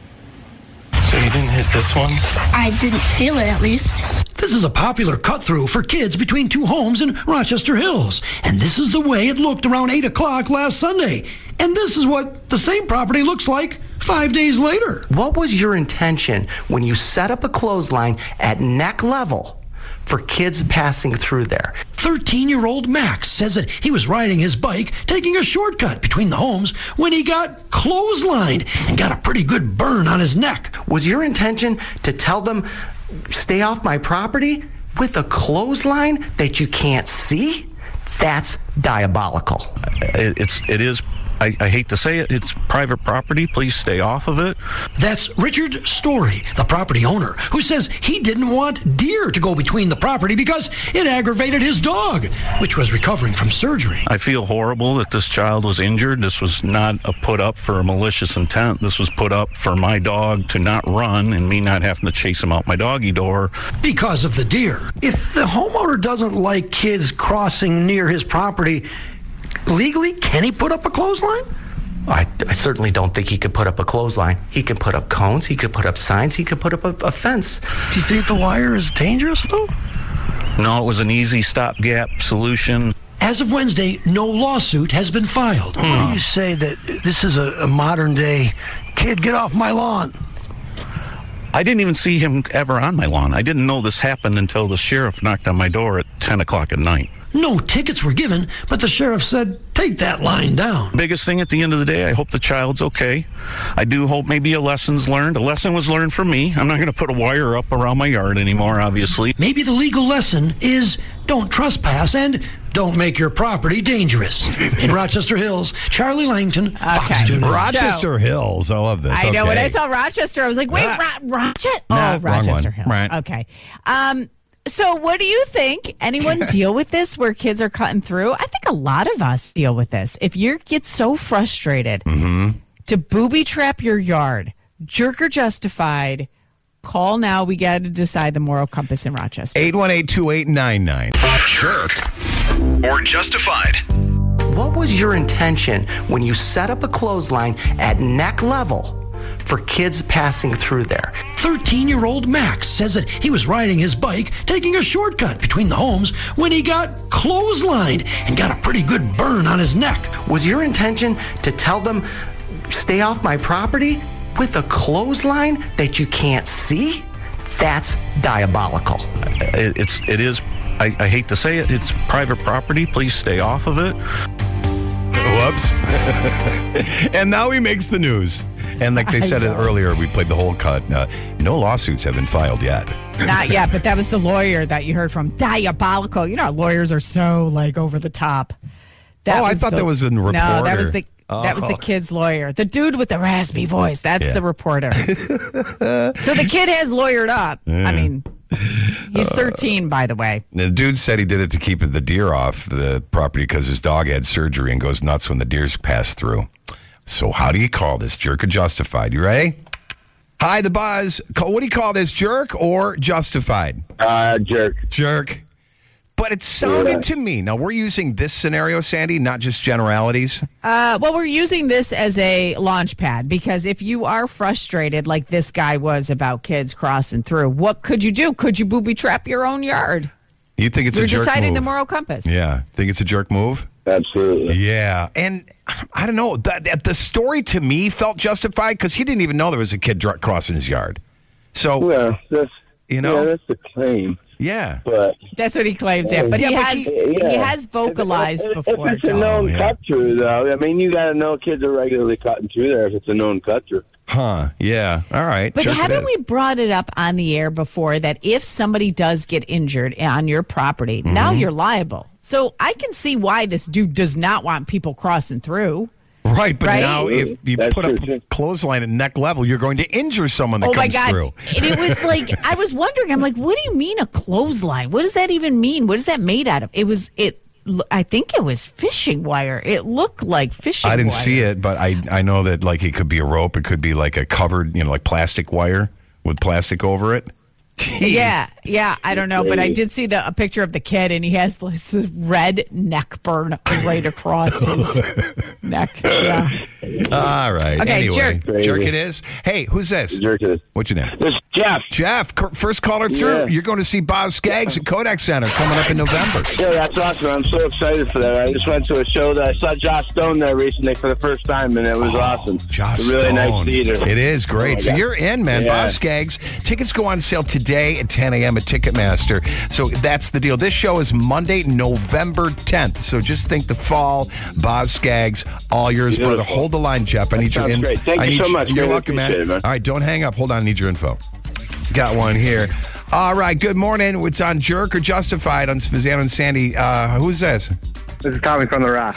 So you didn't hit this one? I didn't feel it, at least. This is a popular cut-through for kids between two homes in Rochester Hills. And this is the way it looked around eight o'clock last Sunday. And this is what the same property looks like five days later. What was your intention when you set up a clothesline at neck level for kids passing through there? thirteen-year-old Max says that he was riding his bike, taking a shortcut between the homes when he got clotheslined and got a pretty good burn on his neck. Was your intention to tell them, stay off my property with a clothesline that you can't see? That's diabolical. It, it's, it is, I, I hate to say it, it's private property. Please stay off of it. That's Richard Story, the property owner, who says he didn't want deer to go between the property because it aggravated his dog, which was recovering from surgery. I feel horrible that this child was injured. This was not a put up for a malicious intent. This was put up for my dog to not run and me not having to chase him out my doggy door. Because of the deer. If the homeowner doesn't like kids crossing near his property, legally, can he put up a clothesline? I, I certainly don't think he could put up a clothesline. He could put up cones, he could put up signs, he could put up a, a fence. Do you think the wire is dangerous, though? No, it was an easy stopgap solution. As of Wednesday, no lawsuit has been filed. Hmm. Why do you say that this is a, a modern-day, kid, get off my lawn? I didn't even see him ever on my lawn. I didn't know this happened until the sheriff knocked on my door at ten o'clock at night. No tickets were given, but the sheriff said take that line down. Biggest thing at the end of the day, I hope the child's okay. I do hope maybe a lesson's learned. A lesson was learned from me. I'm not going to put a wire up around my yard anymore, obviously. Maybe the legal lesson is don't trespass and don't make your property dangerous. In Rochester Hills, Charlie Langton, Fox Okay. two News. Rochester Hills. I love this. I know. Okay. When I saw Rochester, I was like, wait, Ah. Ro- Rochester? Nah, oh, wrong Rochester one. Hills. Right. Okay. Um, so what do you think? Anyone deal with this where kids are cutting through? I think a lot of us deal with this. If you get so frustrated Mm-hmm. to booby trap your yard, jerk or justified, call now. We got to decide the moral compass in Rochester. eight one eight, two eight nine nine. Jerk or justified. What was your intention when you set up a clothesline at neck level for kids passing through there? thirteen-year-old Max says that he was riding his bike, taking a shortcut between the homes when he got clotheslined and got a pretty good burn on his neck. Was your intention to tell them, stay off my property with a clothesline that you can't see? That's diabolical. It, it's, it is, I, I hate to say it, it's private property. Please stay off of it. Whoops. And now he makes the news. And like they I said it know. earlier, we played the whole cut. Uh, no lawsuits have been filed yet. Not yet, but that was the lawyer that you heard from. Diabolical. You know how lawyers are so like over the top. That Oh, I was thought the- that was a No, that was reporter. the that was Oh. the kid's lawyer. The dude with the raspy voice. That's Yeah. the reporter. So the kid has lawyered up. I mean, he's thirteen, by the way. The dude said he did it to keep the deer off the property because his dog had surgery and goes nuts when the deers pass through. So how do you call this, jerk or justified? You ready? Hi, the Buzz. Call- What do you call this, jerk or justified? Uh, jerk. Jerk. But it sounded Yeah. to me, now we're using this scenario, Sandy, not just generalities. Uh, well, we're using this as a launch pad because if you are frustrated like this guy was about kids crossing through, what could you do? Could you booby trap your own yard? You think it's You're a jerk deciding move? the moral compass. Yeah. Think it's a jerk move? Absolutely. Yeah. And I don't know. The, the, the story to me felt justified because he didn't even know there was a kid dr- crossing his yard. So, Well, that's you know, yeah, that's the claim. yeah. But That's what he claims, yeah. But Yeah, he but has he- he, yeah. has vocalized if, if, before. If it's a Tom. known Oh, yeah. cut through, though, I mean, you got to know kids are regularly cutting through there if it's a known cut through. Huh. Yeah. All right. But Jerk it haven't is. we brought it up on the air before that if somebody does get injured on your property, now Mm-hmm. you're liable. So I can see why this dude does not want people crossing through. Right, but Right? now if you That's put up true, a too. clothesline at neck level, you're going to injure someone that Oh my comes God. through. And it was like, I was wondering, I'm like, what do you mean a clothesline? What does that even mean? What is that made out of? It was, it, I think it was fishing wire. It looked like fishing I didn't wire. see it, but I I know that like it could be a rope, it could be like a covered, you know, like plastic wire with plastic over it. Yeah, yeah, I don't know, but I did see the a picture of the kid, and he has this red neck burn right across his neck. Yeah. All right. Okay, anyway, jerk. jerk it is. Hey, who's this? Jerk it is. What's your name? This is Jeff. Jeff, c- first caller through. Yeah. You're going to see Boz Skaggs at Kodak Center coming up in November. Yeah, that's awesome. I'm so excited for that. I just went to a show that I saw Josh Stone there recently for the first time, and it was awesome. Josh a really Stone. nice theater. It is great. Oh, my so God. you're in, man. Yeah. Boz Skaggs. Tickets go on sale today at ten a.m. at Ticketmaster. So that's the deal. This show is Monday, November tenth. So just think the fall. Boz Skaggs, all yours, Beautiful. brother. Hold the line, Jeff. I That need your sounds info. great. Thank I you need so you- much. You're Really welcome, man. appreciate it, man. All right, don't hang up. Hold on. I need your info. Got one here. All right, good morning. It's on Jerk or Justified on Spazzano and Sandy. Uh, who's this? This is Tommy from The Rock.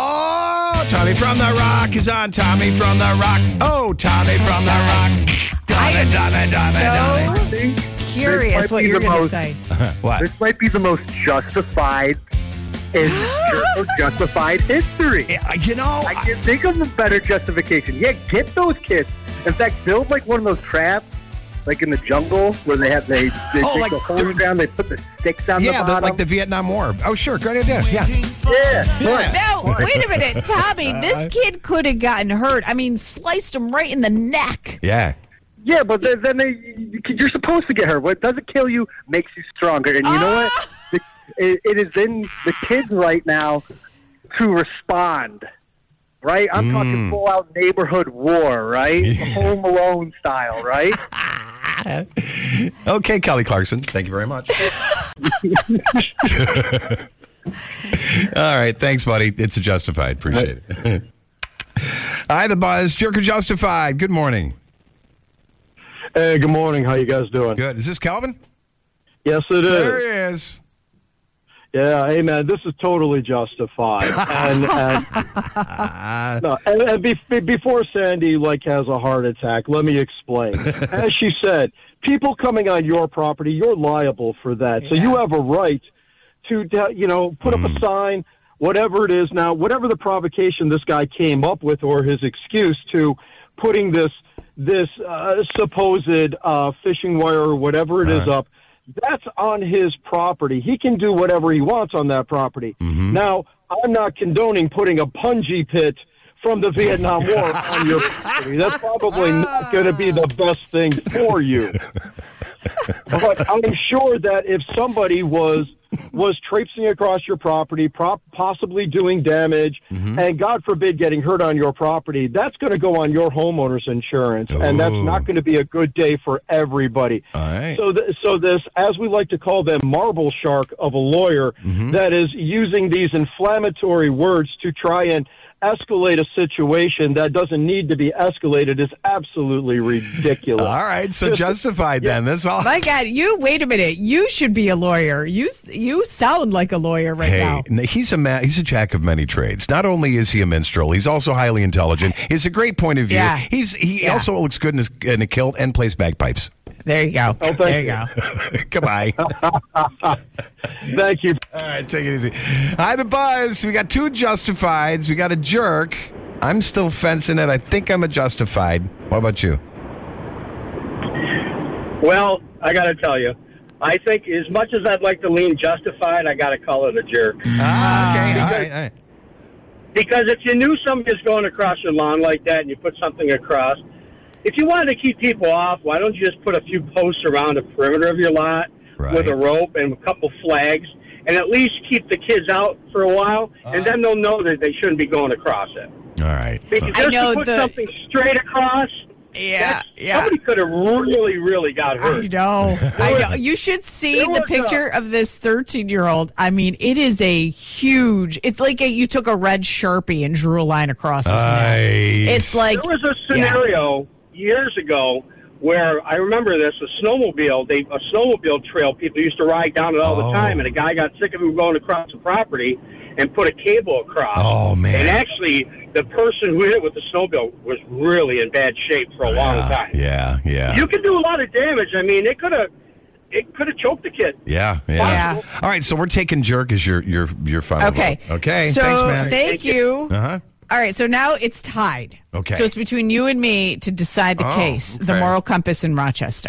Oh, Tommy from The Rock is on. Tommy from The Rock. Oh, Tommy from The Rock. I am Tommy, Tommy, Tommy. so curious what you're going to say. What? This might be the most justified in justified history. Yeah, You know, I can't think of a better justification. Yeah, get those kids. In fact, build like one of those traps, like in the jungle, where they have they, they Oh, take like the the- holes down, they put the sticks on yeah, the the, bottom. like the Vietnam War. Oh, sure. Great idea. Yeah. yeah, Yeah. No, wait a minute, Tommy. This kid could have gotten hurt. I mean, sliced him right in the neck. Yeah. yeah, but then, then they, you're supposed to get hurt. What doesn't kill you makes you stronger. And you know what? Ah! The, it, it is in the kids right now to respond. Right? I'm talking full out neighborhood war, right? Home Alone style, right? Okay, Kelly Clarkson. Thank you very much. All right. Thanks, buddy. It's a Justified. Appreciate it. Hi, The Buzz. Jerk or Justified. Good morning. Hey, good morning. How you guys doing? Good. Is this Calvin? Yes, it is. There he is. Yeah, hey, man, this is totally justified. and and, no, and, and be, before Sandy, like, has a heart attack, let me explain. As she said, people coming on your property, you're liable for that. Yeah. So you have a right to, you know, put mm. up a sign, whatever it is. Now, whatever the provocation this guy came up with or his excuse to putting this this uh, supposed uh, fishing wire or whatever it uh-huh. is up, that's on his property. He can do whatever he wants on that property. Mm-hmm. Now, I'm not condoning putting a punji pit from the Vietnam War on your property. That's probably not going to be the best thing for you. But I'm sure that if somebody was was traipsing across your property, prop, possibly doing damage, mm-hmm. and God forbid getting hurt on your property, that's going to go on your homeowner's insurance, Ooh. and that's not going to be a good day for everybody. All right. So, th- so this, as we like to call them, marble shark of a lawyer mm-hmm. that is using these inflammatory words to try and escalate a situation that doesn't need to be escalated is absolutely ridiculous. All right, so Just, justified yeah. then. That's all. My God, you wait a minute. You should be a lawyer. You you sound like a lawyer right hey, now. He's a ma- he's a jack of many trades. Not only is he a minstrel, he's also highly intelligent. He has a great point of view. Yeah. He's he yeah. also looks good in, his, in a kilt and plays bagpipes. There you go. Oh, there you, you go. Goodbye. Thank you. All right, take it easy. Hi, The Buzz. We got two justifieds. We got a jerk. I'm still fencing it. I think I'm a justified. What about you? Well, I got to tell you, I think as much as I'd like to lean justified, I got to call it a jerk. Ah, okay. Because, all right, all right. because if you knew somebody was going across your lawn like that and you put something across, if you wanted to keep people off, why don't you just put a few posts around the perimeter of your lot right. with a rope and a couple flags, and at least keep the kids out for a while, uh, and then they'll know that they shouldn't be going across it. All right. Because just I know to put the, something straight across, yeah, yeah. somebody could have really, really got hurt. I know. I know. You should see the picture a, of this thirteen-year-old. I mean, it is a huge. It's like a, you took a red Sharpie and drew a line across his neck. It's like there was a scenario. Yeah. years ago where I remember this, a snowmobile, they a snowmobile trail, people used to ride down it all oh. the time, and a guy got sick of him going across the property and put a cable across. Oh, man. And actually, the person who hit it with the snowmobile was really in bad shape for a yeah, long time. Yeah, yeah. You can do a lot of damage. I mean, it could have it could have choked the kid. Yeah, yeah, yeah. All right, so we're taking jerk as your your your final Okay. vote. Okay, so thanks, man. Thank, thank you. you. Uh-huh. All right, so now it's tied. Okay. So it's between you and me to decide the Oh, case, okay. the moral compass in Rochester.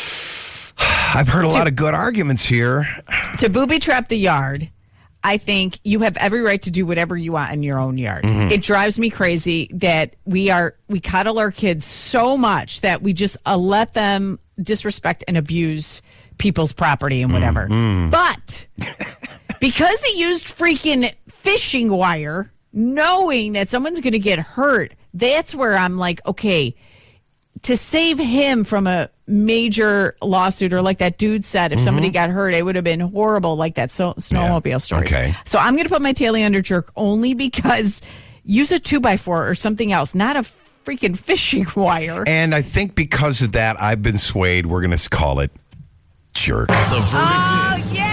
I've heard a lot of good arguments here. To booby trap the yard, I think you have every right to do whatever you want in your own yard. Mm-hmm. It drives me crazy that we are we coddle our kids so much that we just uh, let them disrespect and abuse people's property and whatever. Mm-hmm. But because he used freaking fishing wire, knowing that someone's going to get hurt, that's where I'm like, okay, to save him from a major lawsuit, or like that dude said, if mm-hmm. somebody got hurt, it would have been horrible, like that so- snowmobile yeah. story. Okay. So I'm going to put my tail under jerk only because use a two by four or something else, not a freaking fishing wire. And I think because of that, I've been swayed. We're going to call it jerk. The verdict Oh, is yay!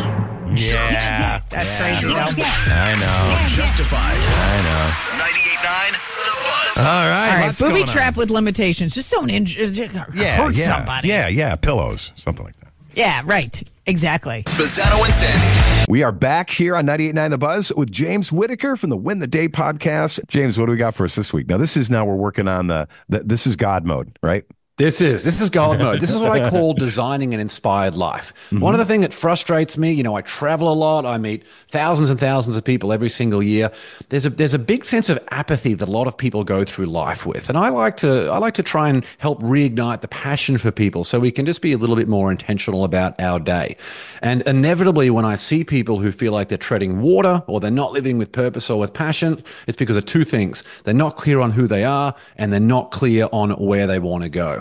Yeah. That's crazy. though. I know. justified. I know. ninety-eight point nine The Buzz. All right. All right, lots booby going trap on. with limitations. Just don't injure, Yeah, hurt yeah, somebody. Yeah, yeah. Pillows. Something like that. Yeah, right. Exactly. Spezzano and Sandy. We are back here on ninety-eight point nine The Buzz with James Whitaker from the Win the Day podcast. James, what do we got for us this week? Now, this is now we're working on the, the this is God mode, right? This is this is God mode. This is what I call designing an inspired life. Mm-hmm. One of the things that frustrates me, you know, I travel a lot. I meet thousands and thousands of people every single year. There's a there's a big sense of apathy that a lot of people go through life with, and I like to I like to try and help reignite the passion for people, so we can just be a little bit more intentional about our day. And inevitably, when I see people who feel like they're treading water or they're not living with purpose or with passion, it's because of two things: they're not clear on who they are, and they're not clear on where they want to go.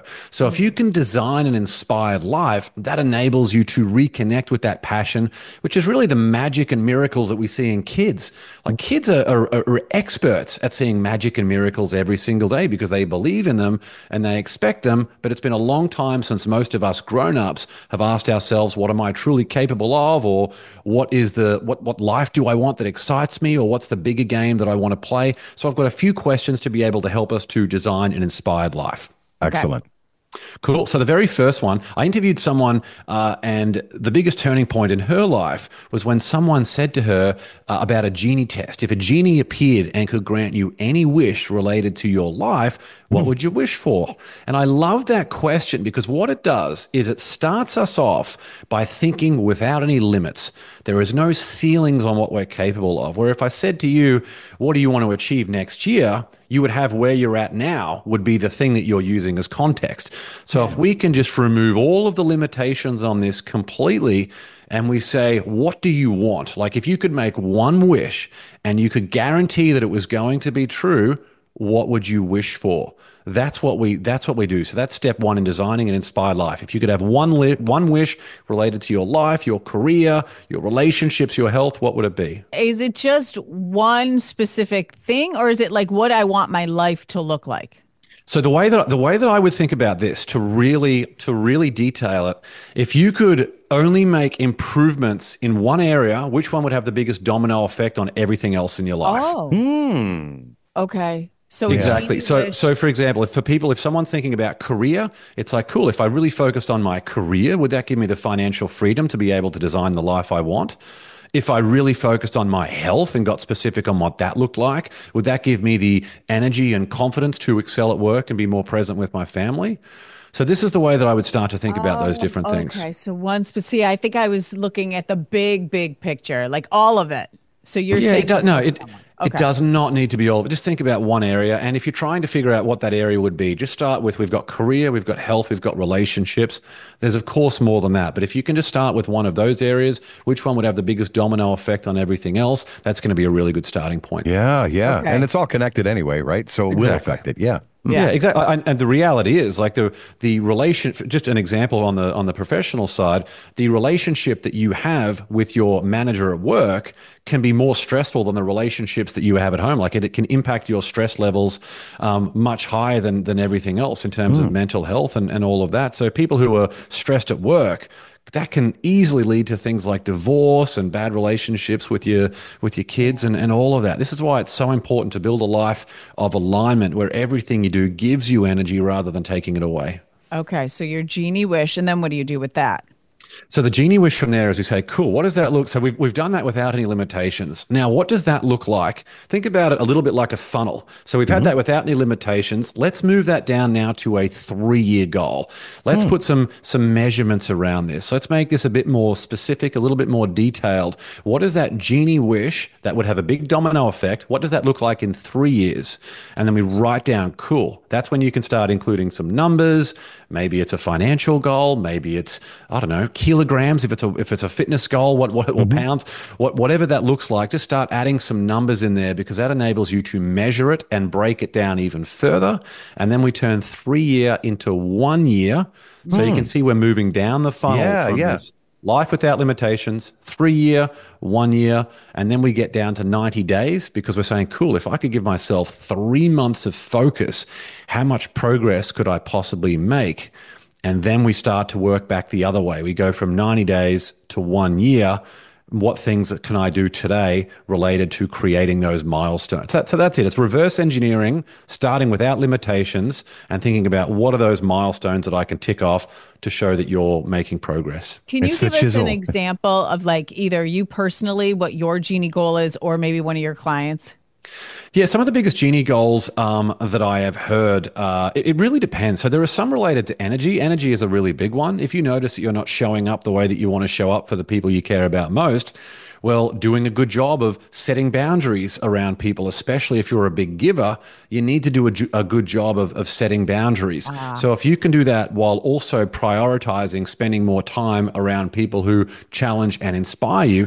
So if you can design an inspired life, that enables you to reconnect with that passion, which is really the magic and miracles that we see in kids. Like kids are, are, are experts at seeing magic and miracles every single day because they believe in them and they expect them. But it's been a long time since most of us grown-ups have asked ourselves, what am I truly capable of? Or what is the what what life do I want that excites me? Or what's the bigger game that I want to play? So I've got a few questions to be able to help us to design an inspired life. Excellent. Cool. So the very first one, I interviewed someone, uh, and the biggest turning point in her life was when someone said to her uh, about a genie test. If a genie appeared and could grant you any wish related to your life, what mm. would you wish for? And I love that question because what it does is it starts us off by thinking without any limits. There is no ceilings on what we're capable of. Where if I said to you, what do you want to achieve next year? You would have where you're at now would be the thing that you're using as context. So if we can just remove all of the limitations on this completely and we say, what do you want? Like if you could make one wish and you could guarantee that it was going to be true, what would you wish for? That's what we that's what we do. So that's step one in designing an inspired life. If you could have one li- one wish related to your life, your career, your relationships, your health, what would it be? Is it just one specific thing, or is it like what I want my life to look like? So the way that the way that I would think about this to really to really detail it, if you could only make improvements in one area, which one would have the biggest domino effect on everything else in your life? Oh, mm. okay. So exactly. So, wish- so for example, if for people, if someone's thinking about career, it's like, cool, if I really focused on my career, would that give me the financial freedom to be able to design the life I want? If I really focused on my health and got specific on what that looked like, would that give me the energy and confidence to excel at work and be more present with my family? So this is the way that I would start to think about those different okay. things. Okay, so one specific, I think I was looking at the big, big picture, like all of it. So you're yeah, saying it does, no, it, okay. it does not need to be all of it. Just think about one area. And if you're trying to figure out what that area would be, just start with, we've got career, we've got health, we've got relationships. There's of course more than that. But if you can just start with one of those areas, which one would have the biggest domino effect on everything else? That's going to be a really good starting point. Yeah, yeah. Okay. And it's all connected anyway, right? So it Exactly. will affect it. Yeah. Yeah, yeah exactly. And, and the reality is, like the the relation. Just an example on the on the professional side, the relationship that you have with your manager at work can be more stressful than the relationships that you have at home. Like it, it can impact your stress levels um, much higher than than everything else in terms mm. of mental health and and all of that. So people who are stressed at work, that can easily lead to things like divorce and bad relationships with your with your kids and, and all of that. This is why it's so important to build a life of alignment where everything you do gives you energy rather than taking it away. Okay, so your genie wish, and then what do you do with that? So the genie wish from there is we say, cool, what does that look? So we've, we've done that without any limitations. Now, what does that look like? Think about it a little bit like a funnel. So we've mm-hmm. had that without any limitations. Let's move that down now to a three-year goal. Let's mm. put some, some measurements around this. Let's make this a bit more specific, a little bit more detailed. What is that genie wish that would have a big domino effect? What does that look like in three years? And then we write down, cool. That's when you can start including some numbers. Maybe it's a financial goal. Maybe it's, I don't know, kilograms, if it's a if it's a fitness goal, what what or mm-hmm. pounds, what whatever that looks like, just start adding some numbers in there because that enables you to measure it and break it down even further. And then we turn three year into one year. So mm. you can see we're moving down the funnel yeah, from yeah. this life without limitations, three year, one year, and then we get down to ninety days because we're saying, cool, if I could give myself three months of focus, how much progress could I possibly make? And then we start to work back the other way. We go from ninety days to one year. What things can I do today related to creating those milestones? So, so that's it. It's reverse engineering, starting without limitations and thinking about what are those milestones that I can tick off to show that you're making progress. Can you it's give us chisel. an example of like either you personally, what your genie goal is, or maybe one of your clients? Yeah, some of the biggest genie goals um, that I have heard, uh, it, it really depends. So there are some related to energy. Energy is a really big one. If you notice that you're not showing up the way that you want to show up for the people you care about most, well, doing a good job of setting boundaries around people, especially if you're a big giver, you need to do a, a good job of, of setting boundaries. Ah. So if you can do that while also prioritizing spending more time around people who challenge and inspire you,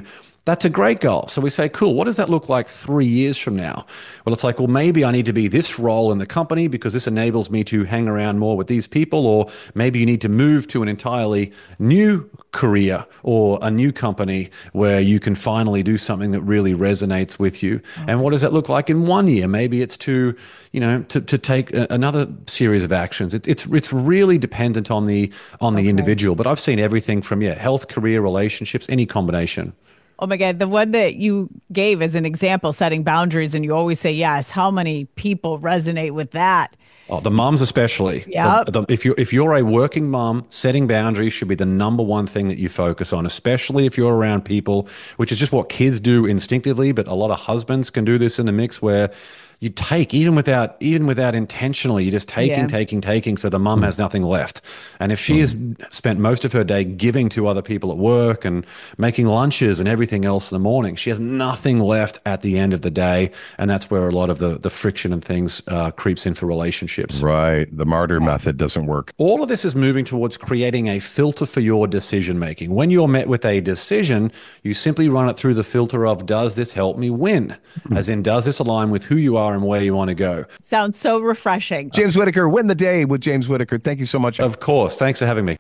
That's a great goal. So we say, cool, what does that look like three years from now? Well, it's like, well, maybe I need to be this role in the company because this enables me to hang around more with these people. Or maybe you need to move to an entirely new career or a new company where you can finally do something that really resonates with you. Oh. And what does that look like in one year? Maybe it's to, you know, to, to take a, another series of actions. It, it's it's really dependent on the on the okay. individual. But I've seen everything from, yeah, health, career, relationships, any combination. Oh my God, the one that you gave as an example, setting boundaries, and you always say yes. How many people resonate with that? Oh, the moms especially. Yeah. If you're if you're a working mom, setting boundaries should be the number one thing that you focus on, especially if you're around people, which is just what kids do instinctively, but a lot of husbands can do this in the mix where you take, even without even without intentionally, you're just taking, yeah. taking, taking, so the mum has nothing left. And if she has spent most of her day giving to other people at work and making lunches and everything else in the morning, she has nothing left at the end of the day. And that's where a lot of the, the friction and things uh, creeps in for relationships. Right. The martyr method doesn't work. All of this is moving towards creating a filter for your decision making. When you're met with a decision, you simply run it through the filter of, does this help me win? Mm-hmm. As in, does this align with who you are and where you want to go? Sounds so refreshing. James Whitaker, win the day with James Whitaker. Thank you so much. Of course. Thanks for having me.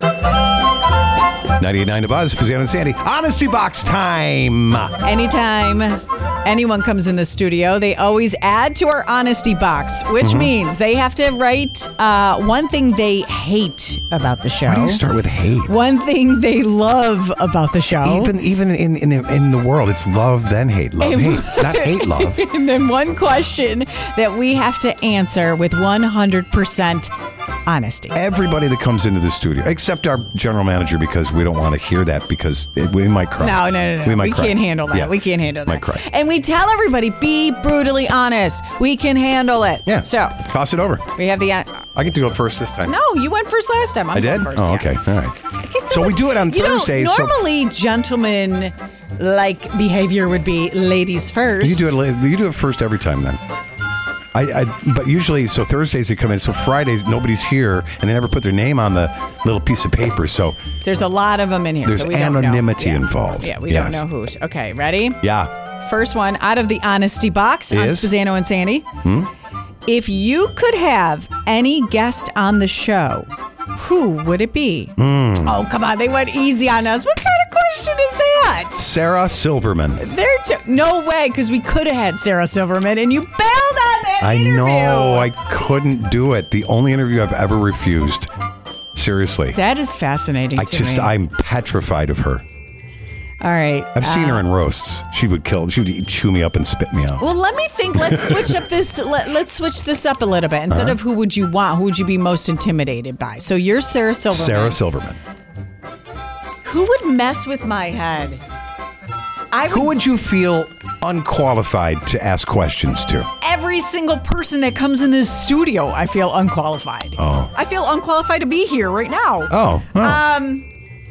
ninety-eight point nine The Buzz, Pizzano and Sandy. Honesty Box time. Anytime anyone comes in the studio, they always add to our honesty box, which mm-hmm. means they have to write uh, one thing they hate about the show. Why do you start with hate? One thing they love about the show. Even even in in, in the world, it's love then hate. Love, hate. Not hate, love. And then one question that we have to answer with one hundred percent honesty. Everybody that comes into the studio, except our general manager, because we don't want to hear that because it, we might cry. No, no, no, no. We, might we cry. can't handle that. Yeah. We can't handle that. Might cry. And we tell everybody, be brutally honest. We can handle it. Yeah. So toss it over. We have the. Uh, I get to go first this time. No, you went first last time. I'm I did. Going first, oh, yeah. okay. All right. So was, we do it on you Thursdays. Know, normally, so gentlemen like behavior would be ladies first. You do it. You do it first every time then. I, I, but usually, so Thursdays they come in. So Fridays, nobody's here, and they never put their name on the little piece of paper. So there's a lot of them in here. There's so we anonymity don't know. involved. Yeah, yeah we yes. don't know who's. Okay, ready? Yeah. First one out of the honesty box Is? on Spazzano and Sandy. Hmm? If you could have any guest on the show, who would it be? Mm. Oh, come on. They went easy on us. What kind of question is that? Sarah Silverman. They're t- no way, because we could have had Sarah Silverman, and you bailed on that I interview. know. I couldn't do it. The only interview I've ever refused. Seriously. That is fascinating I to just, me. I'm petrified of her. All right. I've seen uh, her in roasts. She would kill. She would chew me up and spit me out. Well, let me think. Let's switch up this. Let, let's switch this up a little bit. Instead uh-huh. of who would you want, who would you be most intimidated by? So you're Sarah Silverman. Sarah Silverman. Who would mess with my head? I would, who would you feel unqualified to ask questions to? Every single person that comes in this studio, I feel unqualified. Oh. I feel unqualified to be here right now. Oh. oh. Um.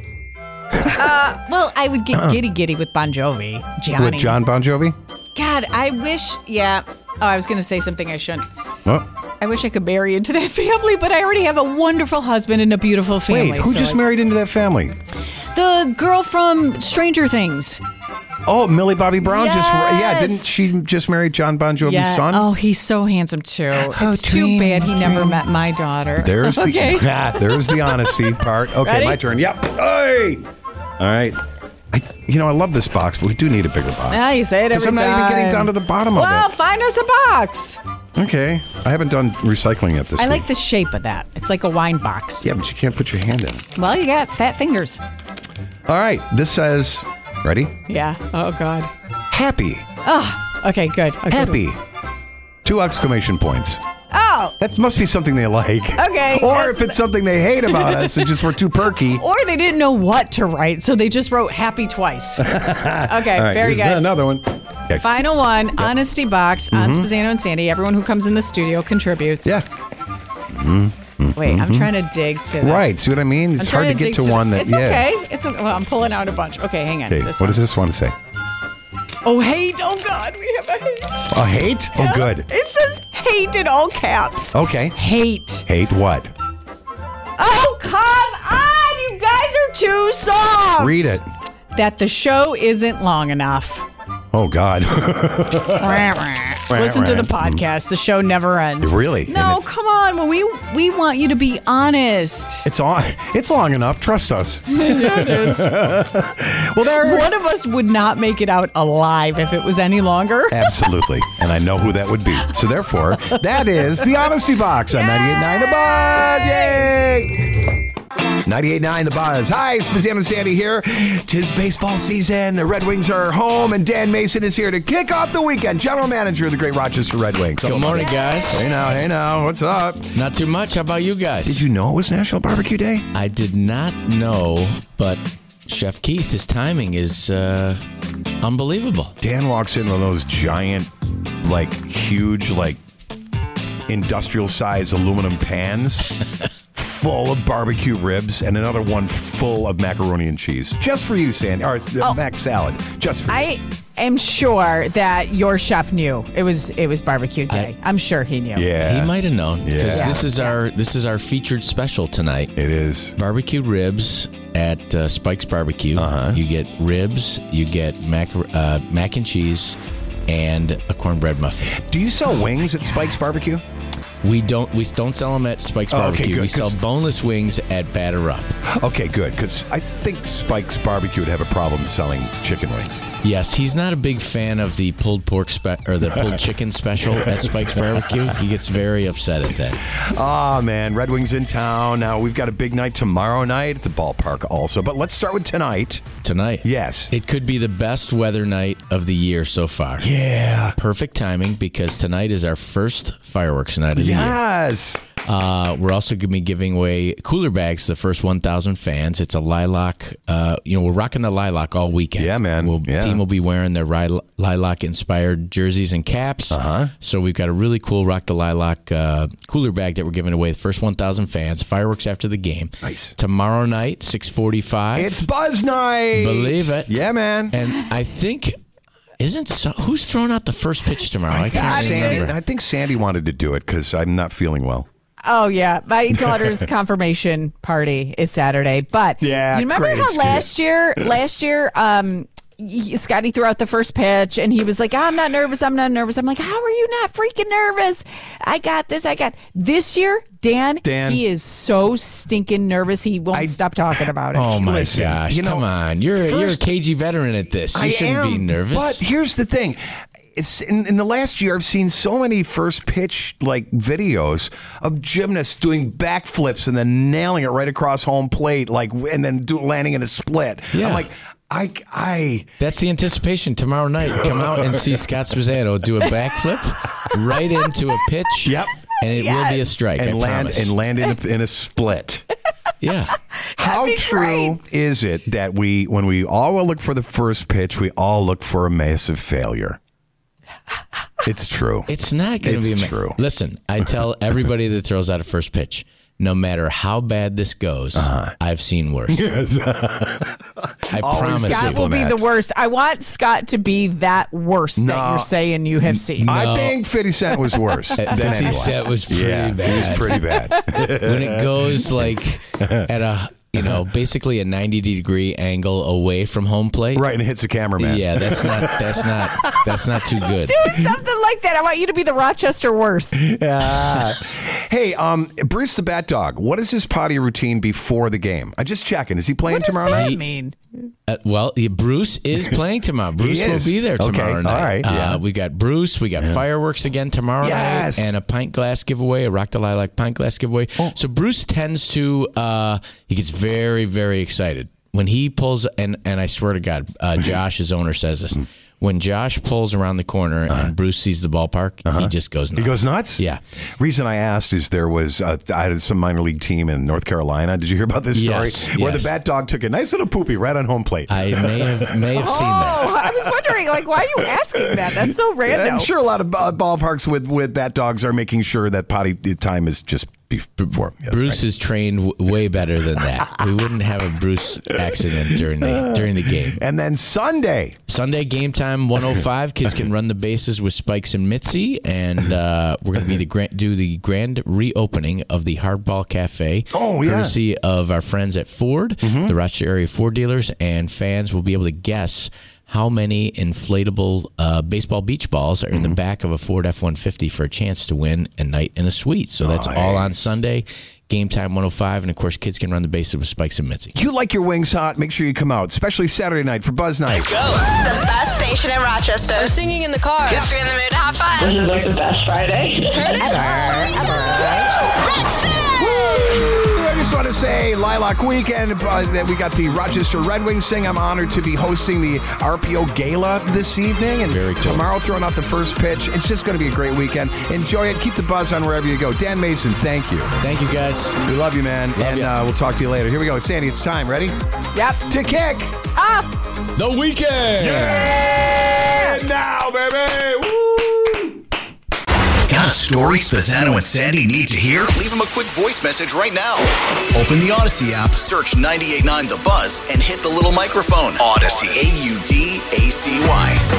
uh, well, I would get giddy giddy with Bon Jovi. Johnny. With John Bon Jovi? God, I wish, yeah. Oh, I was going to say something I shouldn't. What? I wish I could marry into that family, but I already have a wonderful husband and a beautiful family. Wait, who so just I, married into that family? The girl from Stranger Things. Oh, Millie Bobby Brown yes. just, yeah, didn't she just marry John Bon Jovi's yeah. son? Oh, he's so handsome too. Oh, it's too bad he never met my daughter. There's okay. the there's the honesty part. Okay, Ready? my turn. Yep. Hey. All right. I, you know, I love this box, but we do need a bigger box. Yeah, you say it every I'm time. not even getting down to the bottom well, of it. Well, find us a box. Okay. I haven't done recycling yet this I week. like the shape of that. It's like a wine box. Yeah, but you can't put your hand in. Well, you got fat fingers. All right. This says, ready? Yeah. Oh, God. Happy. Oh, okay, good. Okay, Happy. Two exclamation points. Oh. That must be something they like. Okay. Or if it's something they hate about us, it's just we're too perky. Or they didn't know what to write, so they just wrote happy twice. Okay, right, very good. Another one. Okay. Final one, yep. Honesty box on mm-hmm. Spazzano and Sandy. Everyone who comes in the studio contributes. Yeah. Mm-hmm. Wait, I'm trying to dig to that. Right, see what I mean? It's hard to, to get to, to one that, It's yeah. okay. It's okay. Well, I'm pulling out a bunch. Okay, hang on. Okay, this what one. does this one say? Oh, hate. Oh, God, we have a hate. A hate? Yeah. Oh, good. It says hate in all caps. Okay. Hate. Hate what? Oh, come on. You guys are too soft. Read it. that the show isn't long enough. Oh, God. Listen to the podcast. The show never ends. Really? No, come on. Well, we we want you to be honest. It's on. It's long enough. Trust us. Yeah, it is. Well, there. One of us would not make it out alive if it was any longer. Absolutely. And I know who that would be. So therefore, that is the Honesty Box on ninety-eight point nine The Buzz. Yay! ninety-eight point nine The Buzz. Hi, Spaziano and Sandy here. Tis baseball season. The Red Wings are home, and Dan Mason is here to kick off the weekend. General manager of the great Rochester Red Wings. Good morning, guys. Hey now, hey now. What's up? Not too much. How about you guys? Did you know it was National Barbecue Day? I did not know, but Chef Keith, his timing is uh, unbelievable. Dan walks in with those giant, like, huge, like, industrial-sized aluminum pans. Full of barbecue ribs and another one full of macaroni and cheese. Just for you, Sandy. Or uh, Oh. mac salad. Just for I am sure that your chef knew it was it was barbecue day. I, am sure he knew. Yeah. He might have known because Yeah. this is our this is our featured special tonight. It is barbecue ribs at uh, Spike's Barbecue. Uh-huh. You get ribs, you get mac uh, mac and cheese, and a cornbread muffin. Do you sell wings at Spike's Barbecue? We don't. We don't sell them at Spike's Oh, okay, Barbecue. good, we sell 'cause- boneless wings at Batter Up. Okay, good. Because I think Spike's Barbecue would have a problem selling chicken wings. Yes, he's not a big fan of the pulled pork spe- or the pulled chicken special at Spike's Barbecue. He gets very upset at that. Oh, man. Red Wings in town. Now, we've got a big night tomorrow night at the ballpark also. But let's start with tonight. Tonight. Yes. It could be the best weather night of the year so far. Yeah. Perfect timing because tonight is our first fireworks night of the year. Yes. Uh, we're also going to be giving away cooler bags to the first one thousand fans. It's a lilac. Uh, you know, we're rocking the lilac all weekend. Yeah, man. We'll, Yeah. Team will be wearing their ri- lilac-inspired jerseys and caps. Uh-huh. So we've got a really cool Rock the Lilac uh, cooler bag that we're giving away to the first one thousand fans. Fireworks after the game. Nice. Tomorrow night, six forty-five. It's Buzz Night. Believe it. Yeah, man. And I think... Isn't so, who's throwing out the first pitch tomorrow? I can't Sandy, remember. I think Sandy wanted to do it because I'm not feeling well. Oh yeah, my daughter's confirmation party is Saturday. But Yeah, you remember great how excuse. last year, last year, um, y- Scotty threw out the first pitch and he was like, "I'm not nervous. I'm not nervous." I'm like, "How are you not freaking nervous? I got this. I got this year." Dan, Dan. he is so stinking nervous. He won't stop talking about it. Oh my Listen, gosh! you know, Come on, you're you're a first- K G veteran at this. You I shouldn't am, be nervous. But here's the thing. It's in, in the last year, I've seen so many first pitch like videos of gymnasts doing backflips and then nailing it right across home plate, like, and then do, landing in a split. Yeah. I'm like, I, I. That's the anticipation tomorrow night. Come out and see Scott Spaziano do a backflip right into a pitch. Yep. And it will be a strike. and I land promise. and land in a, in a split. Yeah. How be true great. is it that we, when we all look for the first pitch, we all look for a massive failure? It's true. It's not going It's to be a true. Listen, I tell everybody that throws out a first pitch, no matter how bad this goes, Uh-huh. I've seen worse. I Always promise the Scott you. will be the diplomat. worst. I want Scott to be that worst No. that you're saying you have seen. I think fifty Cent was worse than fifty anyone. Cent was pretty yeah, bad. He was pretty bad. When it goes like at a, you know, basically a ninety degree angle away from home plate. Right, and it hits the cameraman. Yeah, that's not that's not that's not too good. Do something like that. I want you to be the Rochester worst. Yeah. Hey, um, Bruce the Bat Dog, what is his potty routine before the game? I'm just checking. Is he playing What does tomorrow that night? mean? Uh, well, yeah, Bruce is playing tomorrow. Bruce will is. be there Okay, tomorrow all night. right, yeah. Uh, we got Bruce. We got fireworks again tomorrow Yes. night, and a pint glass giveaway, a Rock the Lilac pint glass giveaway. So Bruce tends to uh, he gets very very excited when he pulls, and and I swear to God, uh, Josh, his owner, says this. When Josh pulls around the corner and Bruce sees the ballpark, he just goes nuts. He goes nuts? Yeah. Reason I asked is there was, uh, I had some minor league team in North Carolina. Did you hear about this story? Yes, Where yes. the Bat Dog took a nice little poopy right on home plate. I may have may have seen that. Oh, I was wondering, like, why are you asking that? That's so random. I'm sure a lot of uh, ballparks with, with Bat Dogs are making sure that potty time is just before. Yes, Bruce right. is trained w- way better than that. We wouldn't have a Bruce accident during the during the game. And then Sunday. Sunday game time one oh five. Kids can run the bases with Spikes and Mitzi, and uh, we're going to be the grand, do the grand reopening of the Hardball Cafe. Oh, yeah. Courtesy of our friends at Ford, Mm-hmm. the Rochester area Ford dealers, and fans will be able to guess how many inflatable uh, baseball beach balls are in Mm-hmm. the back of a Ford F one fifty for a chance to win a night in a suite. So that's Nice. all on Sunday. Game time one oh five, and of course, kids can run the bases with Spikes and Mitzi. You like your wings hot? Make sure you come out, especially Saturday night for Buzz Night. Let's go. The best station in Rochester. I'm singing in the car. Gets me in the mood to have fun. This is like the best Friday. Turn it Woo! I just want to say Lilac Weekend. Uh, that we got the Rochester Red Wings thing. I'm honored to be hosting the R P O Gala this evening. And Very cool. tomorrow throwing out the first pitch. It's just going to be a great weekend. Enjoy it. Keep the buzz on wherever you go. Dan Mason, thank you. Thank you, guys. We love you, man. Love and you. Uh, we'll talk to you later. Here we go. Sandy, it's time. Ready? Yep. To kick Off. The weekend. Yeah! Now, baby. Woo! Got a story Spazzano and Sandy need to hear? Leave them a quick voice message right now. Open the Odyssey app, search ninety-eight point nine The Buzz, and hit the little microphone. Odyssey. A U D A C Y.